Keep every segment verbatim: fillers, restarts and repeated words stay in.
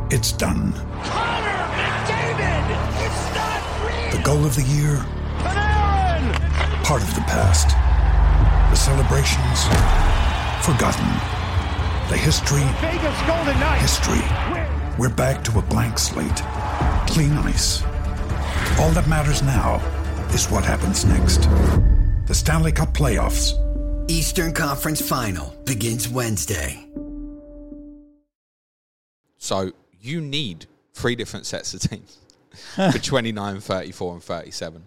It's done. Connor McDavid! It's not real! The goal of the year? Panarin! Part of the past. The celebrations? Forgotten. The history? Vegas Golden Knights! History. We're back to a blank slate. Clean ice. All that matters now is what happens next. The Stanley Cup Playoffs. Eastern Conference Final begins Wednesday. So you need three different sets of teams for twenty-nine, thirty-four, and thirty-seven.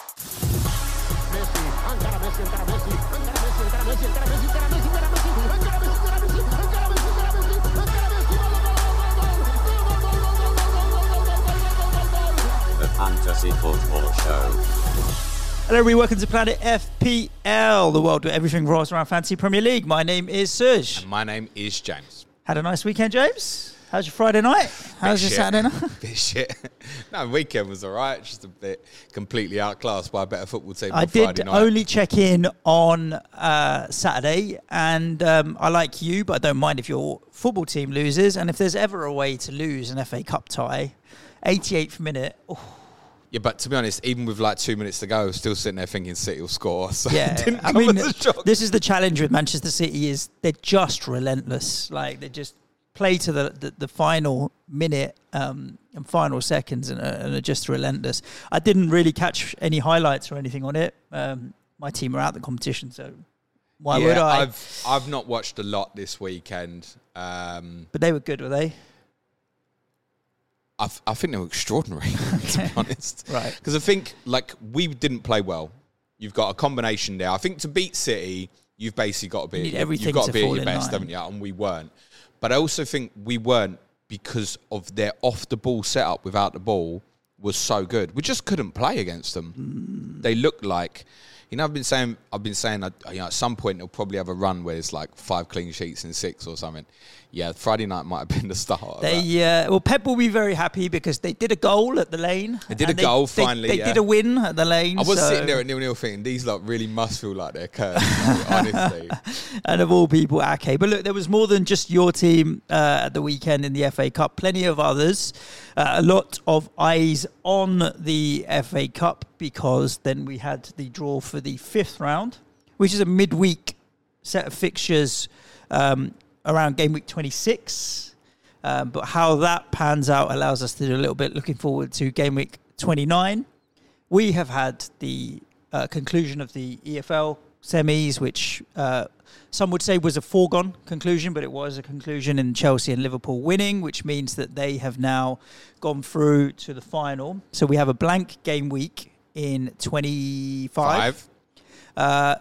The Fantasy Football Show. Hello everybody, welcome to Planet F P L, the world where everything revolves around Fantasy Premier League. My name is Serge. And my name is James. Had a nice weekend, James? How's your Friday night? How's your shit. Saturday night? Bit shit. No, weekend was all right. Just a bit completely outclassed by a better football team I on Friday did night. only check in on uh, Saturday, and um, I like you, but I don't mind if your football team loses. And if there's ever a way to lose an F A Cup tie, eighty-eighth minute. Oh. Yeah, but to be honest, even with like two minutes to go, still sitting there thinking City will score. So Yeah, it didn't I come mean, as a shock. this is the challenge with Manchester City: is they're just relentless. Like they just play to the the, the final minute um, and final seconds, and, uh, and are just relentless. I didn't really catch any highlights or anything on it. Um, my team are out of the competition, so why yeah, would I? I've I've not watched a lot this weekend. Um, but they were good, were they? I, I think they were extraordinary, to be honest. Right. Because I think, like, we didn't play well. You've got a combination there. I think to beat City, you've basically got to be, You need everything you've got to to be at fall your in best, line. haven't you? And we weren't. But I also think we weren't because of their off-the-ball setup without the ball was so good. We just couldn't play against them. Mm. They looked like... You know, I've been saying, I've been saying, you know, at some point they'll probably have a run where it's like five clean sheets in six or something. Yeah, Friday night might have been the start of They that. uh, well, Pep will be very happy because they did a goal at the Lane. They did a and goal, they, finally, They, they yeah. did a win at the Lane. I was so. sitting there at nil-nil thinking, these lot really must feel like they're cursed, honestly. And of all people, Ake. But look, there was more than just your team uh, at the weekend in the F A Cup. Plenty of others. Uh, a lot of eyes on the F A Cup because then we had the draw for the fifth round, which is a midweek set of fixtures um, around game week twenty-six. Um, but how that pans out allows us to do a little bit looking forward to game week twenty-nine. We have had the uh, conclusion of the E F L semis, which uh, some would say was a foregone conclusion, but it was a conclusion in Chelsea and Liverpool winning, which means that they have now gone through to the final. So we have a blank game week in twenty-five. Five. Uh,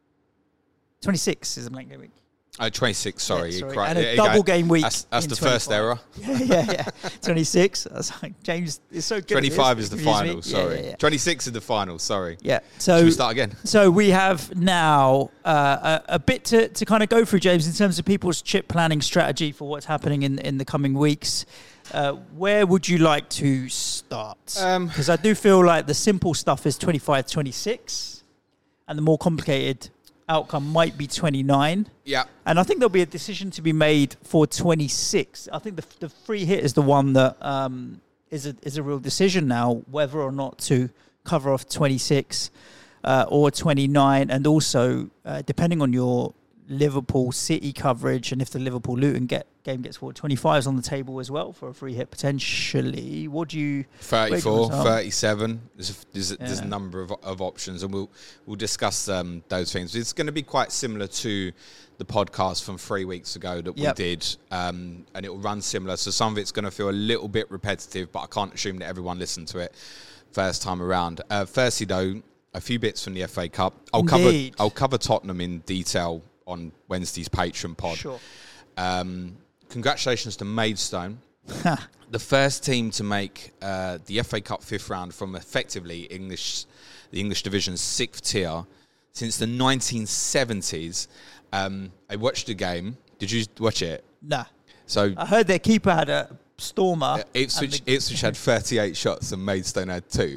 twenty-six is a blank game week. Oh, twenty-six, sorry. Yeah, sorry. You're And correct. a Yeah, double you go. game week. That's, that's in the first error. Yeah, yeah, yeah. twenty-six. I was like, James is so good. twenty-five is at the this. It final, confuses me. sorry. Yeah, yeah, yeah. twenty-six is the final, sorry. Yeah. So Should we start again? So we have now uh, a, a bit to, to kind of go through, James, in terms of people's chip planning strategy for what's happening in, in the coming weeks. Uh, where would you like to start? Because um, I do feel like the simple stuff is twenty-five twenty-six, and the more complicated outcome might be twenty-nine. Yeah. And I think there'll be a decision to be made for twenty-six. I think the the free hit is the one that um, is a is a real decision now, whether or not to cover off twenty-six uh, or twenty-nine, and also uh, depending on your Liverpool City coverage, and if the Liverpool Luton get game gets forward, twenty-five is on the table as well for a free hit potentially. What do you? thirty-four, thirty-seven. There's a, there's a, Yeah. there's a number of, of options, and we'll we'll discuss um, those things. It's going to be quite similar to the podcast from three weeks ago that Yep. we did, um, and it will run similar. So some of it's going to feel a little bit repetitive, but I can't assume that everyone listened to it first time around. Uh, firstly, though, a few bits from the F A Cup. I'll Indeed. cover I'll cover Tottenham in detail on Wednesday's Patreon pod. Sure. Um, congratulations to Maidstone. The first team to make uh, the F A Cup fifth round from effectively English, the English division's sixth tier since the nineteen seventies. Um, I watched the game. Did you watch it? Nah. So I heard their keeper had a stormer. uh, Ipswich, and the- Ipswich had thirty-eight shots and Maidstone had two.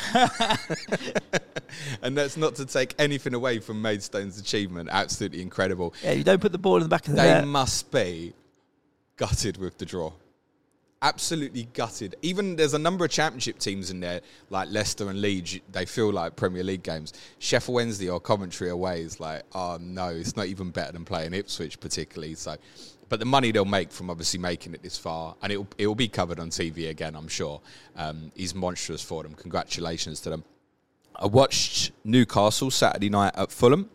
And that's not to take anything away from Maidstone's achievement. Absolutely incredible. Yeah, you don't put the ball in the back of the They net. must be gutted with the draw. absolutely gutted. Even there's a number of Championship teams in there, like Leicester and Leeds. They feel like Premier League games. Sheffield Wednesday or Coventry away is like, oh no, it's not even better than playing Ipswich particularly. So, but the money they'll make from obviously making it this far, and it'll it'll be covered on T V again, I'm sure, um, is monstrous for them. Congratulations to them. I watched Newcastle Saturday night at Fulham.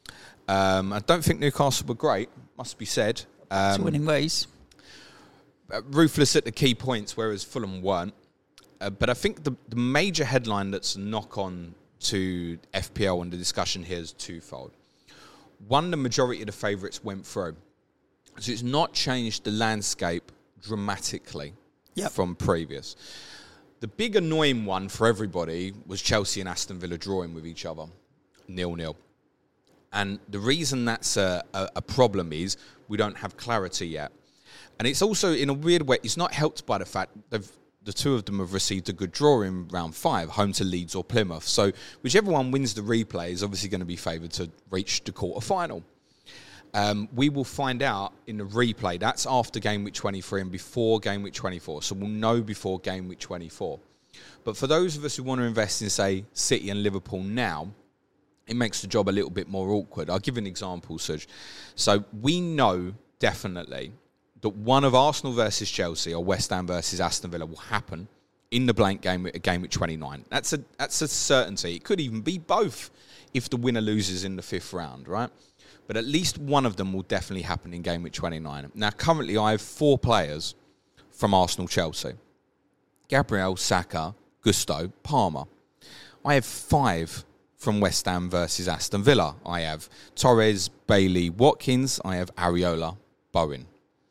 Um, I don't think Newcastle were great, must be said. Um, to winning ways. Ruthless at the key points, whereas Fulham weren't. Uh, but I think the, the major headline that's a knock-on to F P L and the discussion here is twofold. One, the majority of the favourites went through. So it's not changed the landscape dramatically yep. from previous. The big annoying one for everybody was Chelsea and Aston Villa drawing with each other, nil-nil. And the reason that's a, a, a problem is we don't have clarity yet. And it's also, in a weird way, it's not helped by the fact that the two of them have received a good draw in round five, home to Leeds or Plymouth. So whichever one wins the replay is obviously going to be favoured to reach the quarter-final. Um, we will find out in the replay. That's after game week twenty-three and before game week twenty-four. So we'll know before game week twenty-four. But for those of us who want to invest in, say, City and Liverpool now, it makes the job a little bit more awkward. I'll give you an example, Suj. So we know definitely that one of Arsenal versus Chelsea or West Ham versus Aston Villa will happen in the blank game at game week twenty-nine. That's a that's a certainty. It could even be both if the winner loses in the fifth round, right? But at least one of them will definitely happen in game week twenty-nine. Now, currently, I have four players from Arsenal-Chelsea. Gabriel, Saka, Gusto, Palmer. I have five from West Ham versus Aston Villa. I have Torres, Bailey, Watkins. I have Areola, Bowen.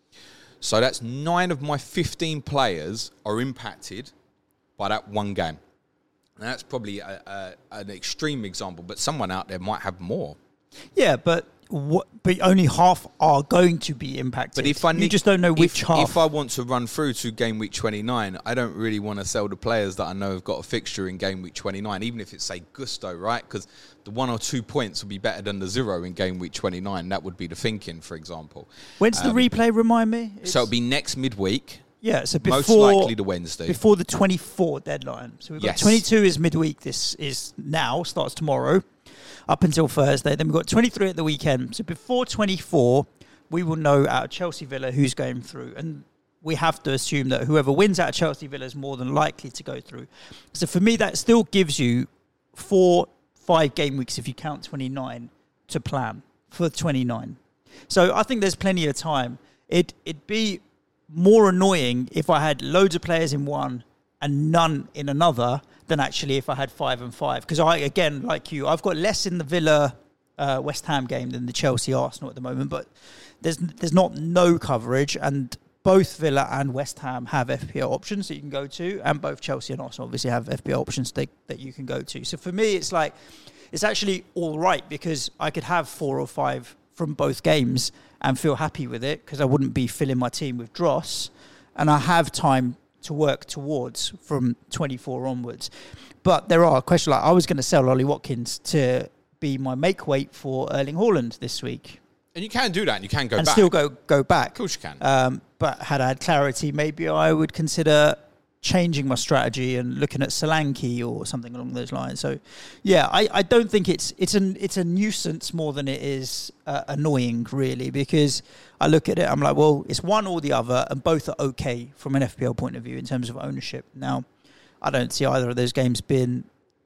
So that's nine of my fifteen players are impacted by that one game. Now, that's probably a, a, an extreme example, but someone out there might have more. Yeah, but what, but only half are going to be impacted. But if I need, you just don't know which if, half. If I want to run through to game week twenty-nine, I don't really want to sell the players that I know have got a fixture in game week twenty-nine, even if it's, say, Gusto, right? Because the one or two points will be better than the zero in game week twenty-nine. That would be the thinking, for example. When's um, the replay, remind me? It's so it'll be next midweek. Yeah, so before... Most likely the Wednesday. Before the twenty-four deadline. So we've got yes. twenty-two is midweek. This is now, starts tomorrow, up until Thursday. Then we've got twenty-three at the weekend. So before twenty-four, we will know out of Chelsea Villa who's going through. And we have to assume that whoever wins out of Chelsea Villa is more than likely to go through. So for me, that still gives you four, five game weeks, if you count twenty-nine, to plan for twenty-nine. So I think there's plenty of time. It, it'd be more annoying if I had loads of players in one and none in another than actually if I had five and five. Because I, again, like you, I've got less in the Villa uh, West Ham game than the Chelsea Arsenal at the moment, but there's there's not no coverage, and both Villa and West Ham have F P L options that you can go to, and both Chelsea and Arsenal obviously have F P L options that, that you can go to. So for me, it's like, it's actually all right because I could have four or five from both games and feel happy with it because I wouldn't be filling my team with dross, and I have time to work towards from twenty-four onwards. But there are questions like I was going to sell Ollie Watkins to be my make weight for Erling Haaland this week. And you can do that, and you can go and back. still go go back. Of course you can. Um, but had I had clarity, maybe I would consider changing my strategy and looking at Solanke or something along those lines. So, yeah, I, I don't think it's it's an it's a nuisance more than it is uh, annoying, really, because I look at it, I'm like, well, it's one or the other, and both are okay from an F P L point of view in terms of ownership. Now, I don't see either of those games being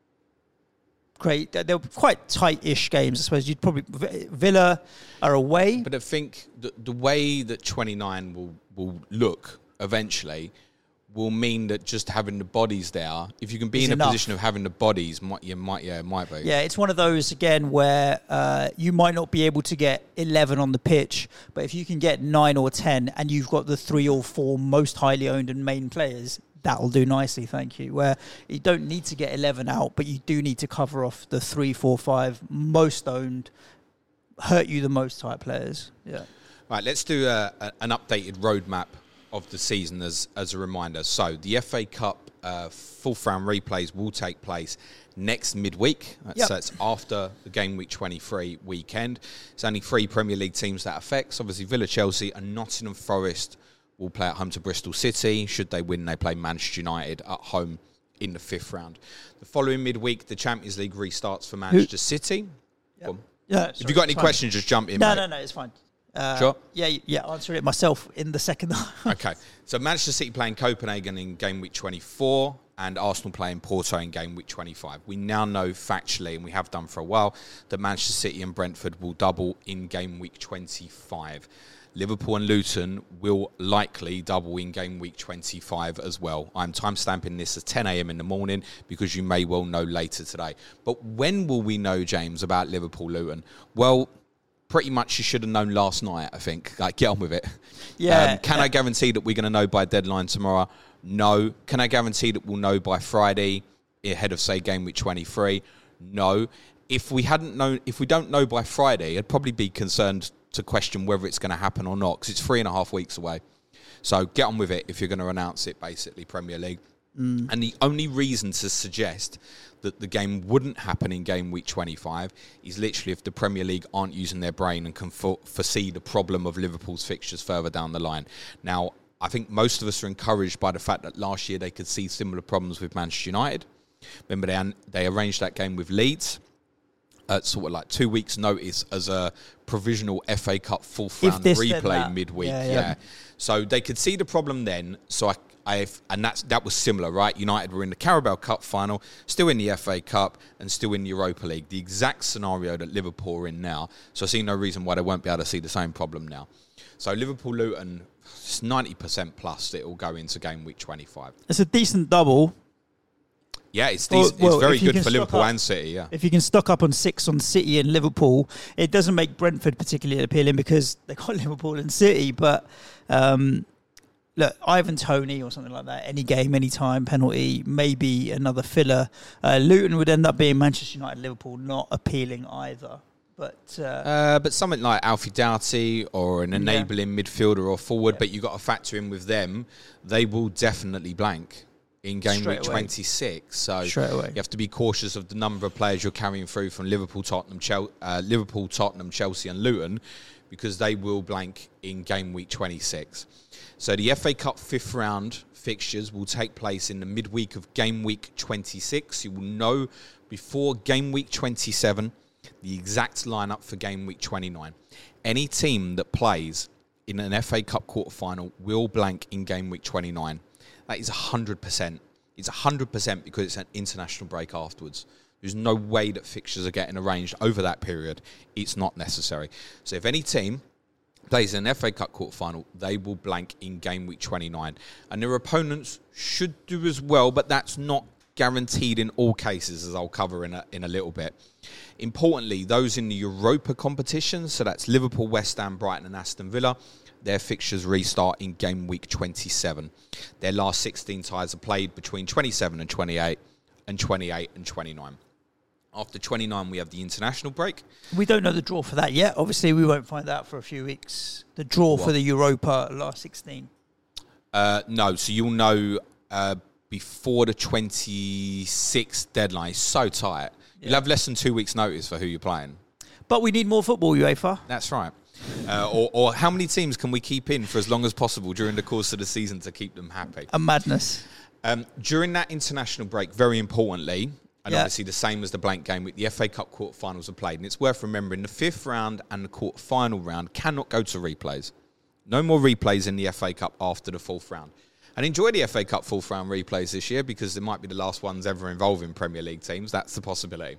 great. They're quite tight-ish games, I suppose. You'd probably Villa are away, but I think the, the way that twenty-nine will will look eventually will mean that just having the bodies there, if you can be is in a enough. position of having the bodies, might you might yeah, it might be. Yeah, it's one of those again where uh, you might not be able to get eleven on the pitch, but if you can get nine or ten, and you've got the three or four most highly owned and main players, that'll do nicely, thank you. Where you don't need to get eleven out, but you do need to cover off the three, four, five most owned, hurt you the most type players. Yeah. Right, let's do a, a, an updated roadmap of the season as as a reminder. So the F A Cup uh, fourth round replays will take place next midweek. That's, yep. So it's after the game week twenty-three weekend. It's only three Premier League teams that affects. Obviously Villa, Chelsea and Nottingham Forest will play at home to Bristol City. Should they win, they play Manchester United at home in the fifth round. The following midweek, the Champions League restarts for Manchester Who? City. Yep. Yeah, sorry, if you've got any questions, just jump in, No, mate. no, no, it's fine. Uh, sure? Yeah, yeah, answer it myself in the second half. Okay. So Manchester City playing Copenhagen in game week twenty-four and Arsenal playing Porto in game week twenty-five. We now know factually, and we have done for a while, that Manchester City and Brentford will double in game week twenty-five. Liverpool and Luton will likely double in game week twenty-five as well. I'm timestamping this at ten a.m. in the morning because you may well know later today. But when will we know, James, about Liverpool-Luton? Well, pretty much you should have known last night, I think. Like, get on with it. Yeah. Um, can yeah. I guarantee that we're going to know by deadline tomorrow? No. Can I guarantee that we'll know by Friday ahead of, say, game week twenty-three? No. If we hadn't known, if we don't know by Friday, I'd probably be concerned to question whether it's going to happen or not, because it's three and a half weeks away. So get on with it if you're going to announce it, basically, Premier League. Mm. And the only reason to suggest that the game wouldn't happen in game week twenty-five is literally if the Premier League aren't using their brain and can for- foresee the problem of Liverpool's fixtures further down the line. Now, I think most of us are encouraged by the fact that last year they could see similar problems with Manchester United. Remember, they, an- they arranged that game with Leeds at sort of like two weeks' notice as a provisional F A Cup fourth round replay midweek. Yeah, yeah. yeah. So they could see the problem then. So I, I, and that's that was similar, right? United were in the Carabao Cup final, still in the F A Cup, and still in the Europa League. The exact scenario that Liverpool are in now. So I see no reason why they won't be able to see the same problem now. So Liverpool-Luton, it's ninety percent plus that it will go into game week twenty-five. It's a decent double. Yeah, it's decent. Well, it's very good for Liverpool up, and City, yeah. If you can stock up on six on City and Liverpool, it doesn't make Brentford particularly appealing because they've got Liverpool and City. But um, look, Ivan Toney or something like that, any game, any time, penalty, maybe another filler. Uh, Luton would end up being Manchester United, Liverpool, not appealing either. But uh, uh, but something like Alfie Doughty or an enabling yeah. midfielder or forward, yeah. but you've got to factor in with them, they will definitely blank in game Straight week away. twenty-six. So Straight away. you have to be cautious of the number of players you're carrying through from Liverpool, Tottenham, Chel- uh, Liverpool, Tottenham, Chelsea and Luton, because they will blank in game week twenty-six. So the F A Cup fifth round fixtures will take place in the midweek of game week twenty-six. You will know before game week twenty-seven the exact lineup for game week twenty-nine. Any team that plays in an F A Cup quarter-final will blank in game week twenty-nine. That is one hundred percent. It's one hundred percent because it's an international break afterwards. There's no way that fixtures are getting arranged over that period. It's not necessary. So if any team plays in an F A Cup quarter-final, they will blank in game week twenty-nine. And their opponents should do as well, but that's not guaranteed in all cases, as I'll cover in a, in a little bit. Importantly, those in the Europa competition, so that's Liverpool, West Ham, Brighton and Aston Villa, their fixtures restart in game week twenty-seven. Their last sixteen ties are played between twenty-seven and twenty-eight and twenty-eight and twenty-nine. After twenty-nine, we have the international break. We don't know the draw for that yet. Obviously, we won't find out for a few weeks. The draw what? for the Europa last sixteen. Uh, no, so you'll know uh, before the twenty-sixth deadline. It's so tight. Yeah. You'll have less than two weeks' notice for who you're playing. But we need more football, UEFA. That's right. Uh, or, or how many teams can we keep in for as long as possible during the course of the season to keep them happy? A madness. Um, during that international break, very importantly, and yeah. obviously the same as the blank game week, the F A Cup quarterfinals are played. And it's worth remembering the fifth round and the quarterfinal round cannot go to replays. No more replays in the F A Cup after the fourth round. And enjoy the F A Cup fourth round replays this year because they might be the last ones ever involving Premier League teams. That's the possibility.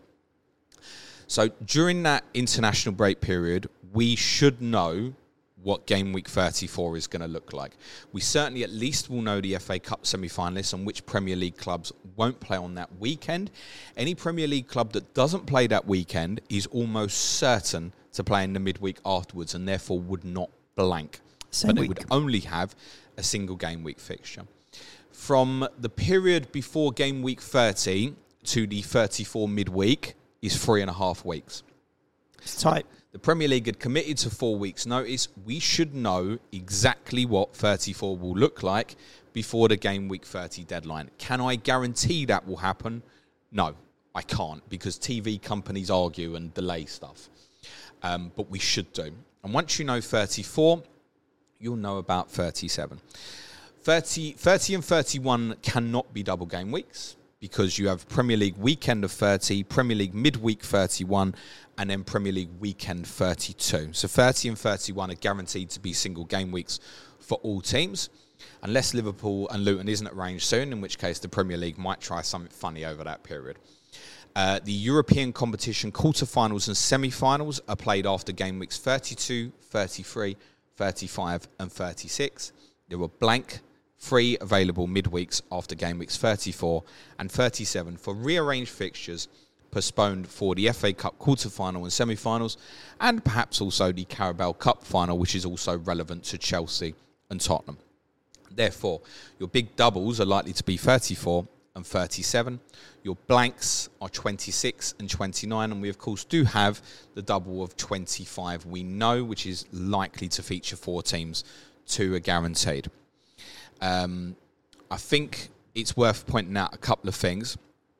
So during that international break period, we should know what game week thirty-four is going to look like. We certainly at least will know the F A Cup semi-finalists and which Premier League clubs won't play on that weekend. Any Premier League club that doesn't play that weekend is almost certain to play in the midweek afterwards and therefore would not blank. Same but they week. would only have a single game week fixture. From the period before game week thirty to the thirty-four midweek is three and a half weeks. It's tight. The Premier League had committed to four weeks' notice. We should know exactly what thirty-four will look like before the game week thirty deadline. Can I guarantee that will happen? No, I can't, because T V companies argue and delay stuff. Um, but we should do. And once you know thirty-four, you'll know about thirty-seven. thirty, thirty and thirty-one cannot be double game weeks because you have Premier League weekend of thirty, Premier League midweek thirty-one, and then Premier League weekend thirty-two. So thirty and thirty-one are guaranteed to be single game weeks for all teams, unless Liverpool and Luton isn't arranged soon, in which case the Premier League might try something funny over that period. Uh, the European competition quarterfinals and semi-finals are played after game weeks thirty-two, thirty-three, thirty-five and thirty-six. There were blank free available midweeks after game weeks thirty-four and thirty-seven for rearranged fixtures postponed for the F A Cup quarter-final and semi-finals, and perhaps also the Carabao Cup final, which is also relevant to Chelsea and Tottenham. Therefore, your big doubles are likely to be thirty-four and thirty-seven. Your blanks are twenty-six and twenty-nine, and we of course do have the double of twenty-five we know, which is likely to feature four teams. Two are guaranteed. Um, I think it's worth pointing out a couple of things.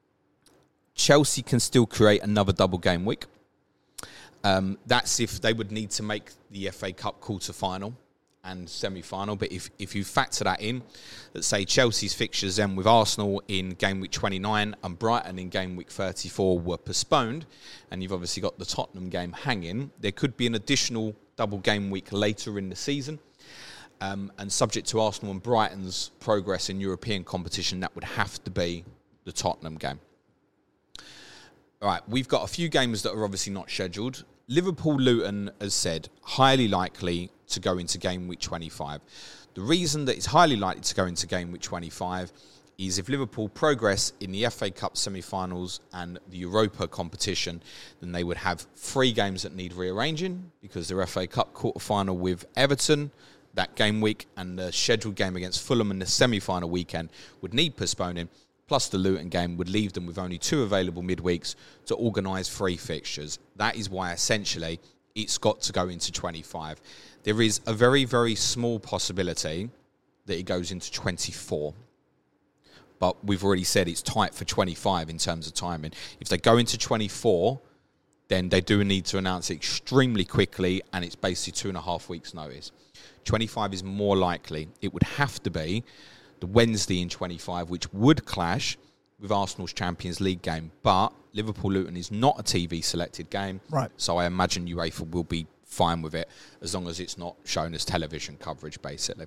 Chelsea can still create another double game week. Um, that's if they would need to make the F A Cup quarter-final and semi-final. But if, if you factor that in, let's say Chelsea's fixtures then with Arsenal in game week twenty-nine and Brighton in game week thirty-four were postponed, and you've obviously got the Tottenham game hanging, there could be an additional double game week later in the season. Um, and subject to Arsenal and Brighton's progress in European competition, that would have to be the Tottenham game. All right, we've got a few games that are obviously not scheduled. Liverpool-Luton, as said, highly likely to go into game week twenty-five. The reason that it's highly likely to go into game week twenty-five is if Liverpool progress in the F A Cup semi-finals and the Europa competition, then they would have three games that need rearranging because their F A Cup quarter-final with Everton that game week and the scheduled game against Fulham in the semi-final weekend would need postponing, plus the Luton game would leave them with only two available midweeks to organise three fixtures. That is why, essentially, it's got to go into twenty-five. There is a very, very small possibility that it goes into twenty-four. But we've already said it's tight for twenty-five in terms of timing. If they go into twenty-four, then they do need to announce it extremely quickly, and it's basically two and a half weeks' notice. twenty-five is more likely. It would have to be the Wednesday in twenty-five, which would clash with Arsenal's Champions League game. But Liverpool-Luton is not a T V-selected game. Right. So I imagine UEFA will be fine with it as long as it's not shown as television coverage, basically.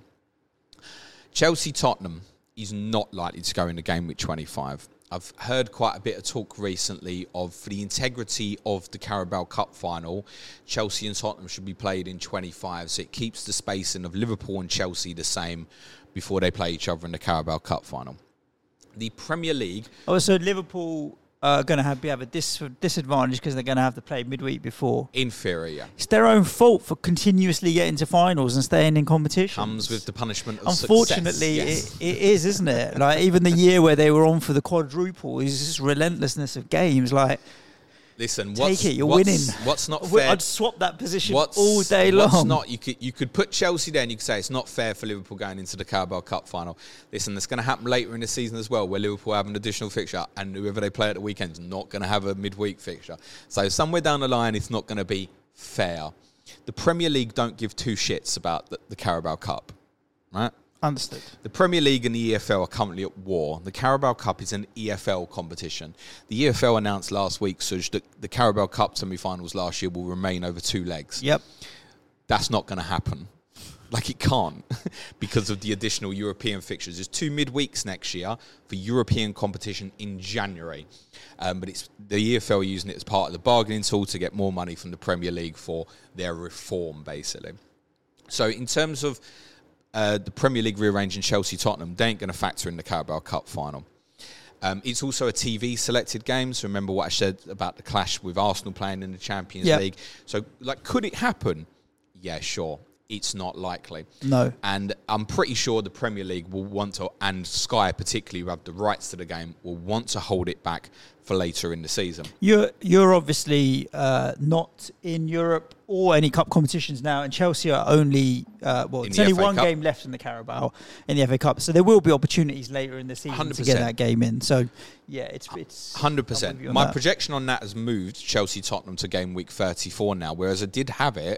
Chelsea-Tottenham is not likely to go in the game with twenty-five. I've heard quite a bit of talk recently of, for the integrity of the Carabao Cup final, Chelsea and Tottenham should be played in twenty-five, so it keeps the spacing of Liverpool and Chelsea the same before they play each other in the Carabao Cup final. The Premier League... Oh, so Liverpool are going to have, have a dis- disadvantage because they're going to have to play midweek before. In theory, yeah. It's their own fault for continuously getting to finals and staying in competition. Comes with the punishment of Unfortunately, success. Yes. it, it is, isn't it? Like, even the year where they were on for the quadruple is just relentlessness of games. Like, listen, take what's, it, you're what's, winning. What's not fair? I'd swap that position what's, all day long. What's not? You could you could put Chelsea there and you could say it's not fair for Liverpool going into the Carabao Cup final. Listen, that's going to happen later in the season as well, where Liverpool have an additional fixture and whoever they play at the weekend is not going to have a midweek fixture. So somewhere down the line, it's not going to be fair. The Premier League don't give two shits about the, the Carabao Cup, right? Understood. The Premier League and the E F L are currently at war. The Carabao Cup is an E F L competition. The E F L announced last week, Suj, that the Carabao Cup semi-finals last year will remain over two legs. Yep. That's not going to happen. Like, it can't because of the additional European fixtures. There's two midweeks next year for European competition in January. Um, but it's the E F L are using it as part of the bargaining tool to get more money from the Premier League for their reform, basically. So in terms of Uh, the Premier League rearranging Chelsea-Tottenham, they ain't going to factor in the Carabao Cup final. Um, it's also a T V-selected game, so remember what I said about the clash with Arsenal playing in the Champions yep. League. So, like, could it happen? Yeah, sure. It's not likely. No. And I'm pretty sure the Premier League will want to, and Sky particularly, who have the rights to the game, will want to hold it back for later in the season. You're you're obviously uh, not in Europe or any cup competitions now, and Chelsea are only uh, well, it's only one game left in the Carabao in the F A Cup, so there will be opportunities later in the season one hundred percent to get that game in. So yeah, it's it's one hundred percent. My that. projection on that has moved Chelsea Tottenham to game week thirty-four now, whereas I did have it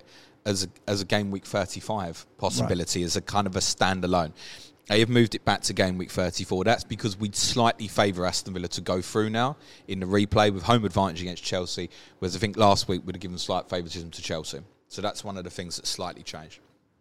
as a, as a game week thirty-five possibility, right. as a kind of a standalone. They have moved it back to game week thirty-four. That's because we'd slightly favour Aston Villa to go through now in the replay with home advantage against Chelsea, whereas I think last week we'd have given slight favouritism to Chelsea. So that's one of the things that slightly changed.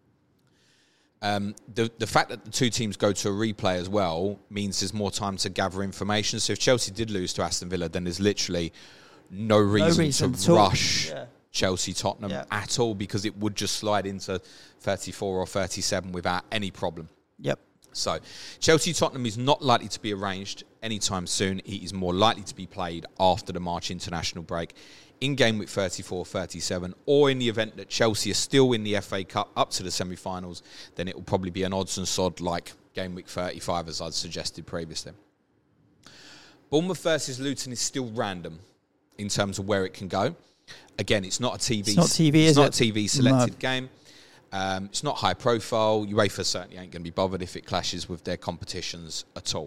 Um, the the fact that the two teams go to a replay as well means there's more time to gather information. So if Chelsea did lose to Aston Villa, then there's literally no reason, no reason to rush yeah. Chelsea-Tottenham yeah. at all, because it would just slide into thirty-four or thirty-seven without any problem. Yep. So Chelsea-Tottenham is not likely to be arranged anytime soon. It is more likely to be played after the March international break in game week thirty-four thirty-seven, or in the event that Chelsea are still in the F A Cup up to the semi-finals, then it will probably be an odds and sod like game week thirty-five, as I'd suggested previously. Bournemouth versus Luton is still random in terms of where it can go. Again, it's not a T V. It's not T V, it's is not it? a T V selected No. game. Um, it's not high profile. UEFA certainly ain't going to be bothered if it clashes with their competitions at all.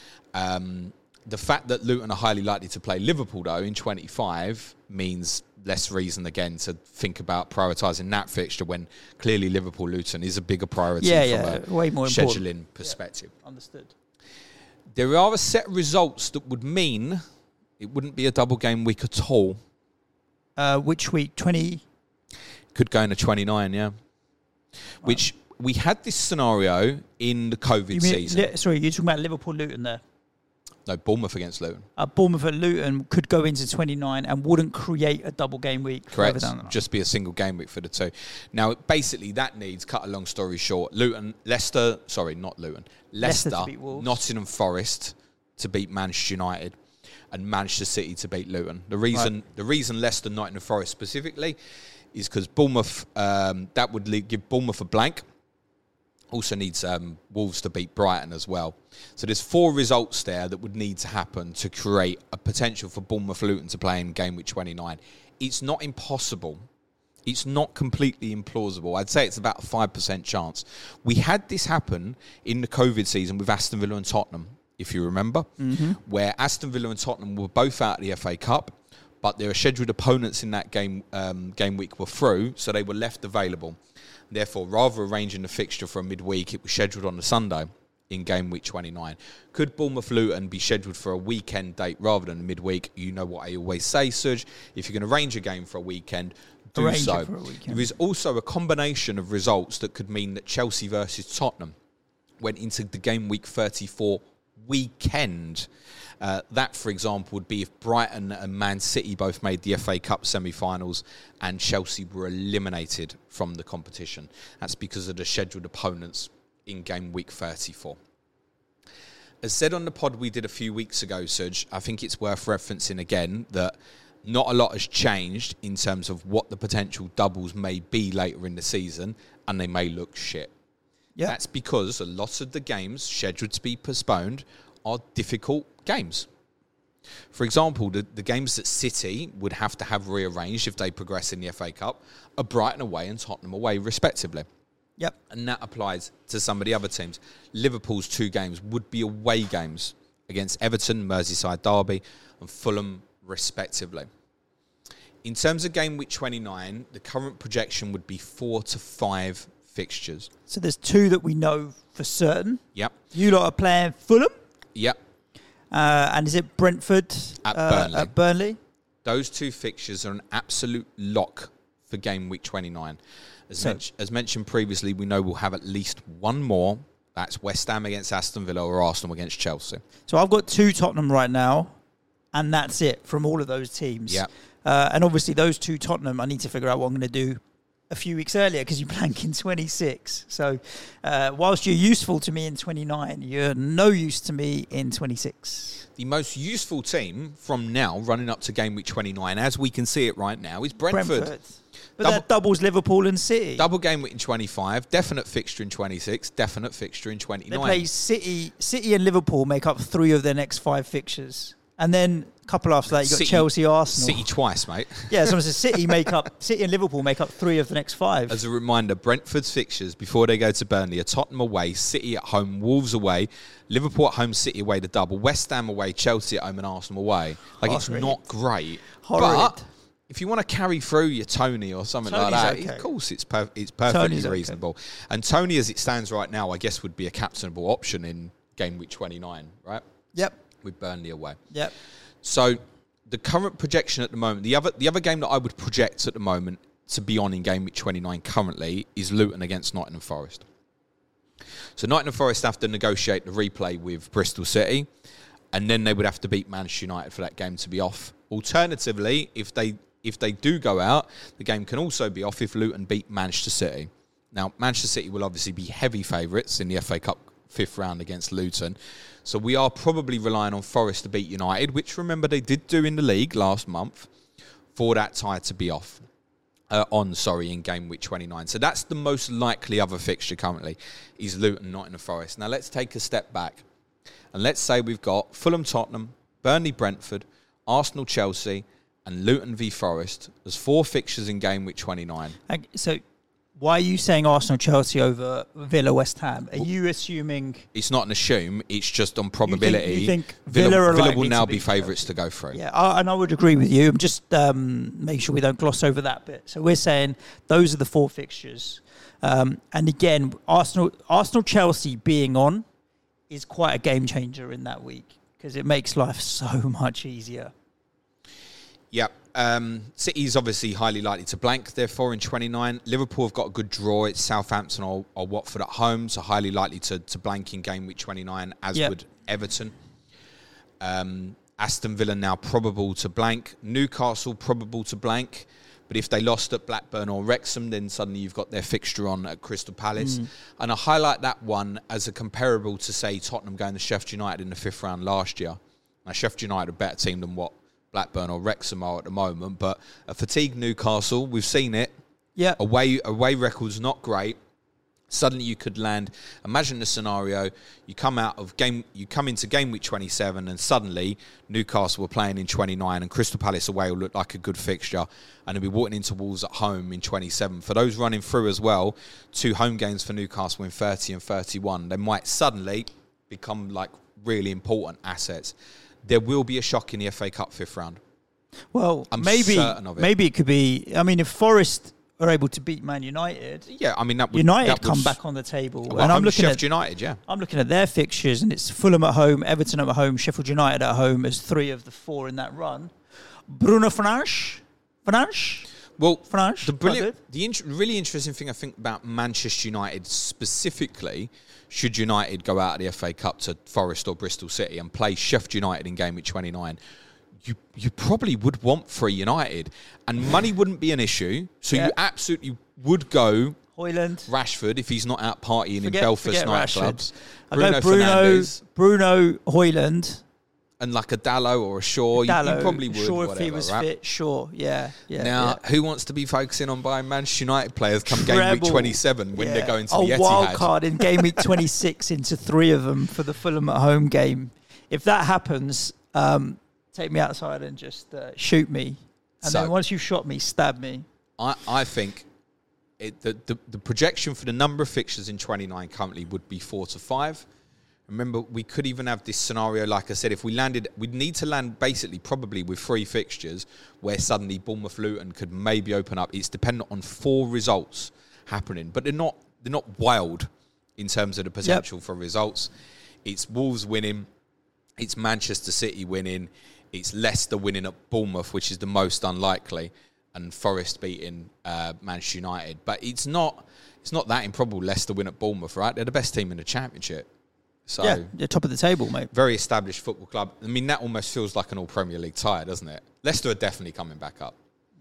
Um, the fact that Luton are highly likely to play Liverpool, though, in twenty-five means less reason, again, to think about prioritising that fixture when clearly Liverpool-Luton is a bigger priority yeah, from yeah, a way more scheduling important. perspective. Yeah, understood. There are a set of results that would mean it wouldn't be a double game week at all. Uh, which week? twenty? Could go into twenty-nine, yeah. Which we had this scenario in the COVID You mean, season. li- sorry, you're talking about Liverpool-Luton there. No, Bournemouth against Luton. Uh, Bournemouth at Luton could go into twenty-nine and wouldn't create a double game week. Correct. Down the line. Just be a single game week for the two. Now, basically, that needs, cut a long story short, Luton, Leicester, sorry, not Luton, Leicester, Leicester to beat Wolves. Nottingham Forest to beat Manchester United, and Manchester City to beat Luton. The reason, Right. the reason Leicester, Nottingham Forest specifically, is because Bournemouth, um, that would le- give Bournemouth a blank. Also needs um, Wolves to beat Brighton as well. So there's four results there that would need to happen to create a potential for Bournemouth Luton to play in game week twenty-nine. It's not impossible. It's not completely implausible. I'd say it's about a five percent chance. We had this happen in the COVID season with Aston Villa and Tottenham, if you remember, mm-hmm. where Aston Villa and Tottenham were both out of the F A Cup, but their scheduled opponents in that game um, game week were through, so they were left available. Therefore, rather arranging the fixture for a midweek, it was scheduled on a Sunday in game week twenty-nine. Could Bournemouth Luton be scheduled for a weekend date rather than a midweek? You know what I always say, Suj. If you're going to arrange a game for a weekend, do Arrange so. it for a weekend. There is also a combination of results that could mean that Chelsea versus Tottenham went into the game week thirty-four weekend. Uh, that, for example, would be if Brighton and Man City both made the F A Cup semi-finals and Chelsea were eliminated from the competition. That's because of the scheduled opponents in game week thirty-four. As said on the pod we did a few weeks ago, Suj, I think it's worth referencing again that not a lot has changed in terms of what the potential doubles may be later in the season, and they may look shit. Yeah. That's because a lot of the games scheduled to be postponed are difficult games. For example, the, the games that City would have to have rearranged if they progress in the F A Cup are Brighton away and Tottenham away, respectively. Yep. And that applies to some of the other teams. Liverpool's two games would be away games against Everton, Merseyside Derby, and Fulham, respectively. In terms of game week twenty-nine, the current projection would be four to five fixtures. So there's two that we know for certain. Yep. You lot are playing Fulham. Yep. Uh, and is it Brentford At uh, Burnley. At Burnley? Those two fixtures are an absolute lock for game week twenty-nine. As, So- men- as mentioned previously, we know we'll have at least one more. That's West Ham against Aston Villa or Arsenal against Chelsea. So I've got two Tottenham right now, and that's it from all of those teams. Yeah. Uh, and obviously those two Tottenham, I need to figure out what I'm going to do a few weeks earlier because you blank in twenty-six. So uh, whilst you're useful to me in twenty-nine, you're no use to me in twenty-six. The most useful team from now running up to game week twenty-nine, as we can see it right now, is Brentford. Brentford. But Double- that doubles Liverpool and City. Double game week in twenty-five, definite fixture in twenty-six, definite fixture in They twenty-nine. play City. City and Liverpool make up three of their next five fixtures. And then a couple after that, you've got City- Chelsea, Arsenal. City twice, mate. Yeah, so City make up City and Liverpool make up three of the next five. As a reminder, Brentford's fixtures before they go to Burnley are Tottenham away, City at home, Wolves away, Liverpool at home, City away, the double, West Ham away, Chelsea at home, and Arsenal away. Like, it's Horrid. not great. Horrid. But if you want to carry through your Tony or something Tony's like that, okay. of course it's per- it's perfectly Tony's okay. reasonable. And Tony, as it stands right now, I guess would be a captainable option in game week twenty-nine, right? Yep. With Burnley away. Yep. So the current projection at the moment, the other the other game that I would project at the moment to be on in game week twenty-nine currently is Luton against Nottingham Forest. So Nottingham Forest have to negotiate the replay with Bristol City, and then they would have to beat Manchester United for that game to be off. Alternatively, if they if they do go out, the game can also be off if Luton beat Manchester City. Now, Manchester City will obviously be heavy favourites in the F A Cup fifth round against Luton. So we are probably relying on Forest to beat United, which, remember, they did do in the league last month, for that tie to be off. Uh, on, sorry, in game week twenty-nine. So that's the most likely other fixture currently, is Luton, Nottingham Forest. Now let's take a step back. And let's say we've got Fulham, Tottenham, Burnley, Brentford, Arsenal, Chelsea, and Luton v Forest. There's four fixtures in game week twenty-nine. So why are you saying Arsenal, Chelsea over Villa, West Ham? Are you assuming... It's not an assume, it's just on probability. You think, you think Villa, Villa, are Villa will likely now to be beat favourites Chelsea? to go through. Yeah, I, and I would agree with you. I'm just um, making sure we don't gloss over that bit. So we're saying those are the four fixtures. Um, and again, Arsenal, Arsenal, Chelsea being on is quite a game changer in that week because it makes life so much easier. Yeah. Um, City's obviously highly likely to blank, therefore, in twenty-nine. Liverpool have got a good draw. It's Southampton or, or Watford at home, so highly likely to, to blank in game week twenty-nine, as yep. would Everton. Um, Aston Villa now probable to blank. Newcastle probable to blank. But if they lost at Blackburn or Wrexham, then suddenly you've got their fixture on at Crystal Palace. Mm. And I highlight that one as a comparable to, say, Tottenham going to Sheffield United in the fifth round last year. Now, Sheffield United are a better team than what Blackburn or Wrexham are at the moment, but a fatigued Newcastle, we've seen it. Yeah. Away away record's not great. Suddenly you could land. Imagine the scenario: you come out of game, you come into game week twenty-seven, and suddenly Newcastle were playing in twenty-nine, and Crystal Palace away will look like a good fixture, and they'll be walking into Wolves at home in twenty-seven. For those running through as well, two home games for Newcastle in thirty and thirty-one, they might suddenly become like really important assets. There will be a shock in the F A Cup fifth round. Well, I'm maybe certain of it. maybe it could be. I mean, if Forest are able to beat Man United, yeah, I mean that would, United that would, come back on the table. Well, and I'm looking Sheffield at United, yeah. I'm looking at their fixtures, and it's Fulham at home, Everton at home, Sheffield United at home as three of the four in that run. Bruno Fernandes, Fernandes. Well, Fernandes, the brilliant, the int- really interesting thing I think about Manchester United specifically, should United go out of the F A Cup to Forest or Bristol City and play Sheffield United in game week twenty-nine, you you probably would want free United, and money wouldn't be an issue. So yeah. you absolutely would go Højlund, Rashford if he's not out partying forget, in Belfast nightclubs. I go Bruno, Bruno Højlund. And like a Dallo or a Shaw, Dallo, you, you probably would. Sure, whatever, if he was right? fit, sure, yeah, yeah. Now, yeah. who wants to be focusing on buying Manchester United players come Treble, game week twenty-seven when yeah. they're going to a the Etihad? A wild card in game week twenty-six into three of them for the Fulham at home game. If that happens, um, take me outside and just uh, shoot me. And so, then once you've shot me, stab me. I, I think it, the, the, the projection for the number of fixtures in twenty-nine currently would be four to five. Remember, we could even have this scenario, like I said, if we landed, we'd need to land basically probably with three fixtures where suddenly Bournemouth Luton could maybe open up. It's dependent on four results happening, but they're not they're not wild in terms of the potential yep. for results. It's Wolves winning, it's Manchester City winning, it's Leicester winning at Bournemouth, which is the most unlikely, and Forest beating uh, Manchester United. But it's not it's not that improbable Leicester win at Bournemouth, right? They're the best team in the Championship. So yeah, you're top of the table, mate. Very established football club. I mean, that almost feels like an all-Premier League tie, doesn't it? Leicester are definitely coming back up.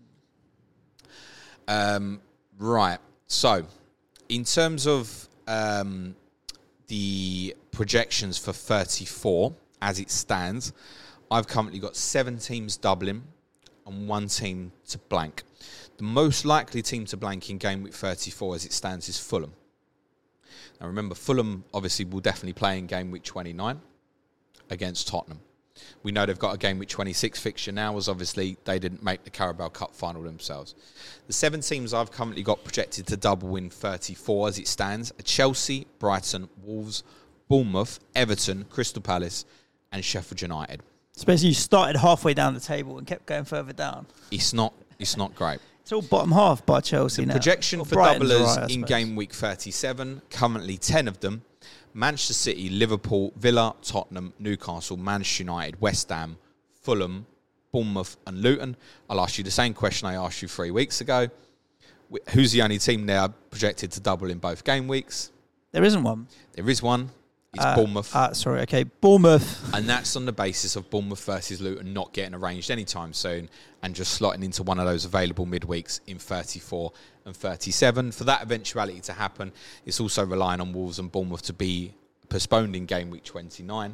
Um, right. So, in terms of um, the projections for thirty-four, as it stands, I've currently got seven teams doubling and one team to blank. The most likely team to blank in game week thirty-four, as it stands, is Fulham. Now, remember, Fulham obviously will definitely play in game week twenty-nine against Tottenham. We know they've got a game week twenty-six fixture now, as obviously they didn't make the Carabao Cup final themselves. The seven teams I've currently got projected to double in thirty-four as it stands are Chelsea, Brighton, Wolves, Bournemouth, Everton, Crystal Palace and Sheffield United. So basically you started halfway down the table and kept going further down. It's not It's not great. It's all bottom half by Chelsea The now. projection Or for Brighton's doublers right, I in suppose. game week thirty-seven, currently ten of them. Manchester City, Liverpool, Villa, Tottenham, Newcastle, Manchester United, West Ham, Fulham, Bournemouth and Luton. I'll ask you the same question I asked you three weeks ago. Who's the only team there projected to double in both game weeks? There isn't one. There is one. It's Uh, Bournemouth. Uh, sorry, okay. Bournemouth. And that's on the basis of Bournemouth versus Luton not getting arranged anytime soon and just slotting into one of those available midweeks in thirty-four and thirty-seven. For that eventuality to happen, it's also relying on Wolves and Bournemouth to be postponed in game week twenty-nine.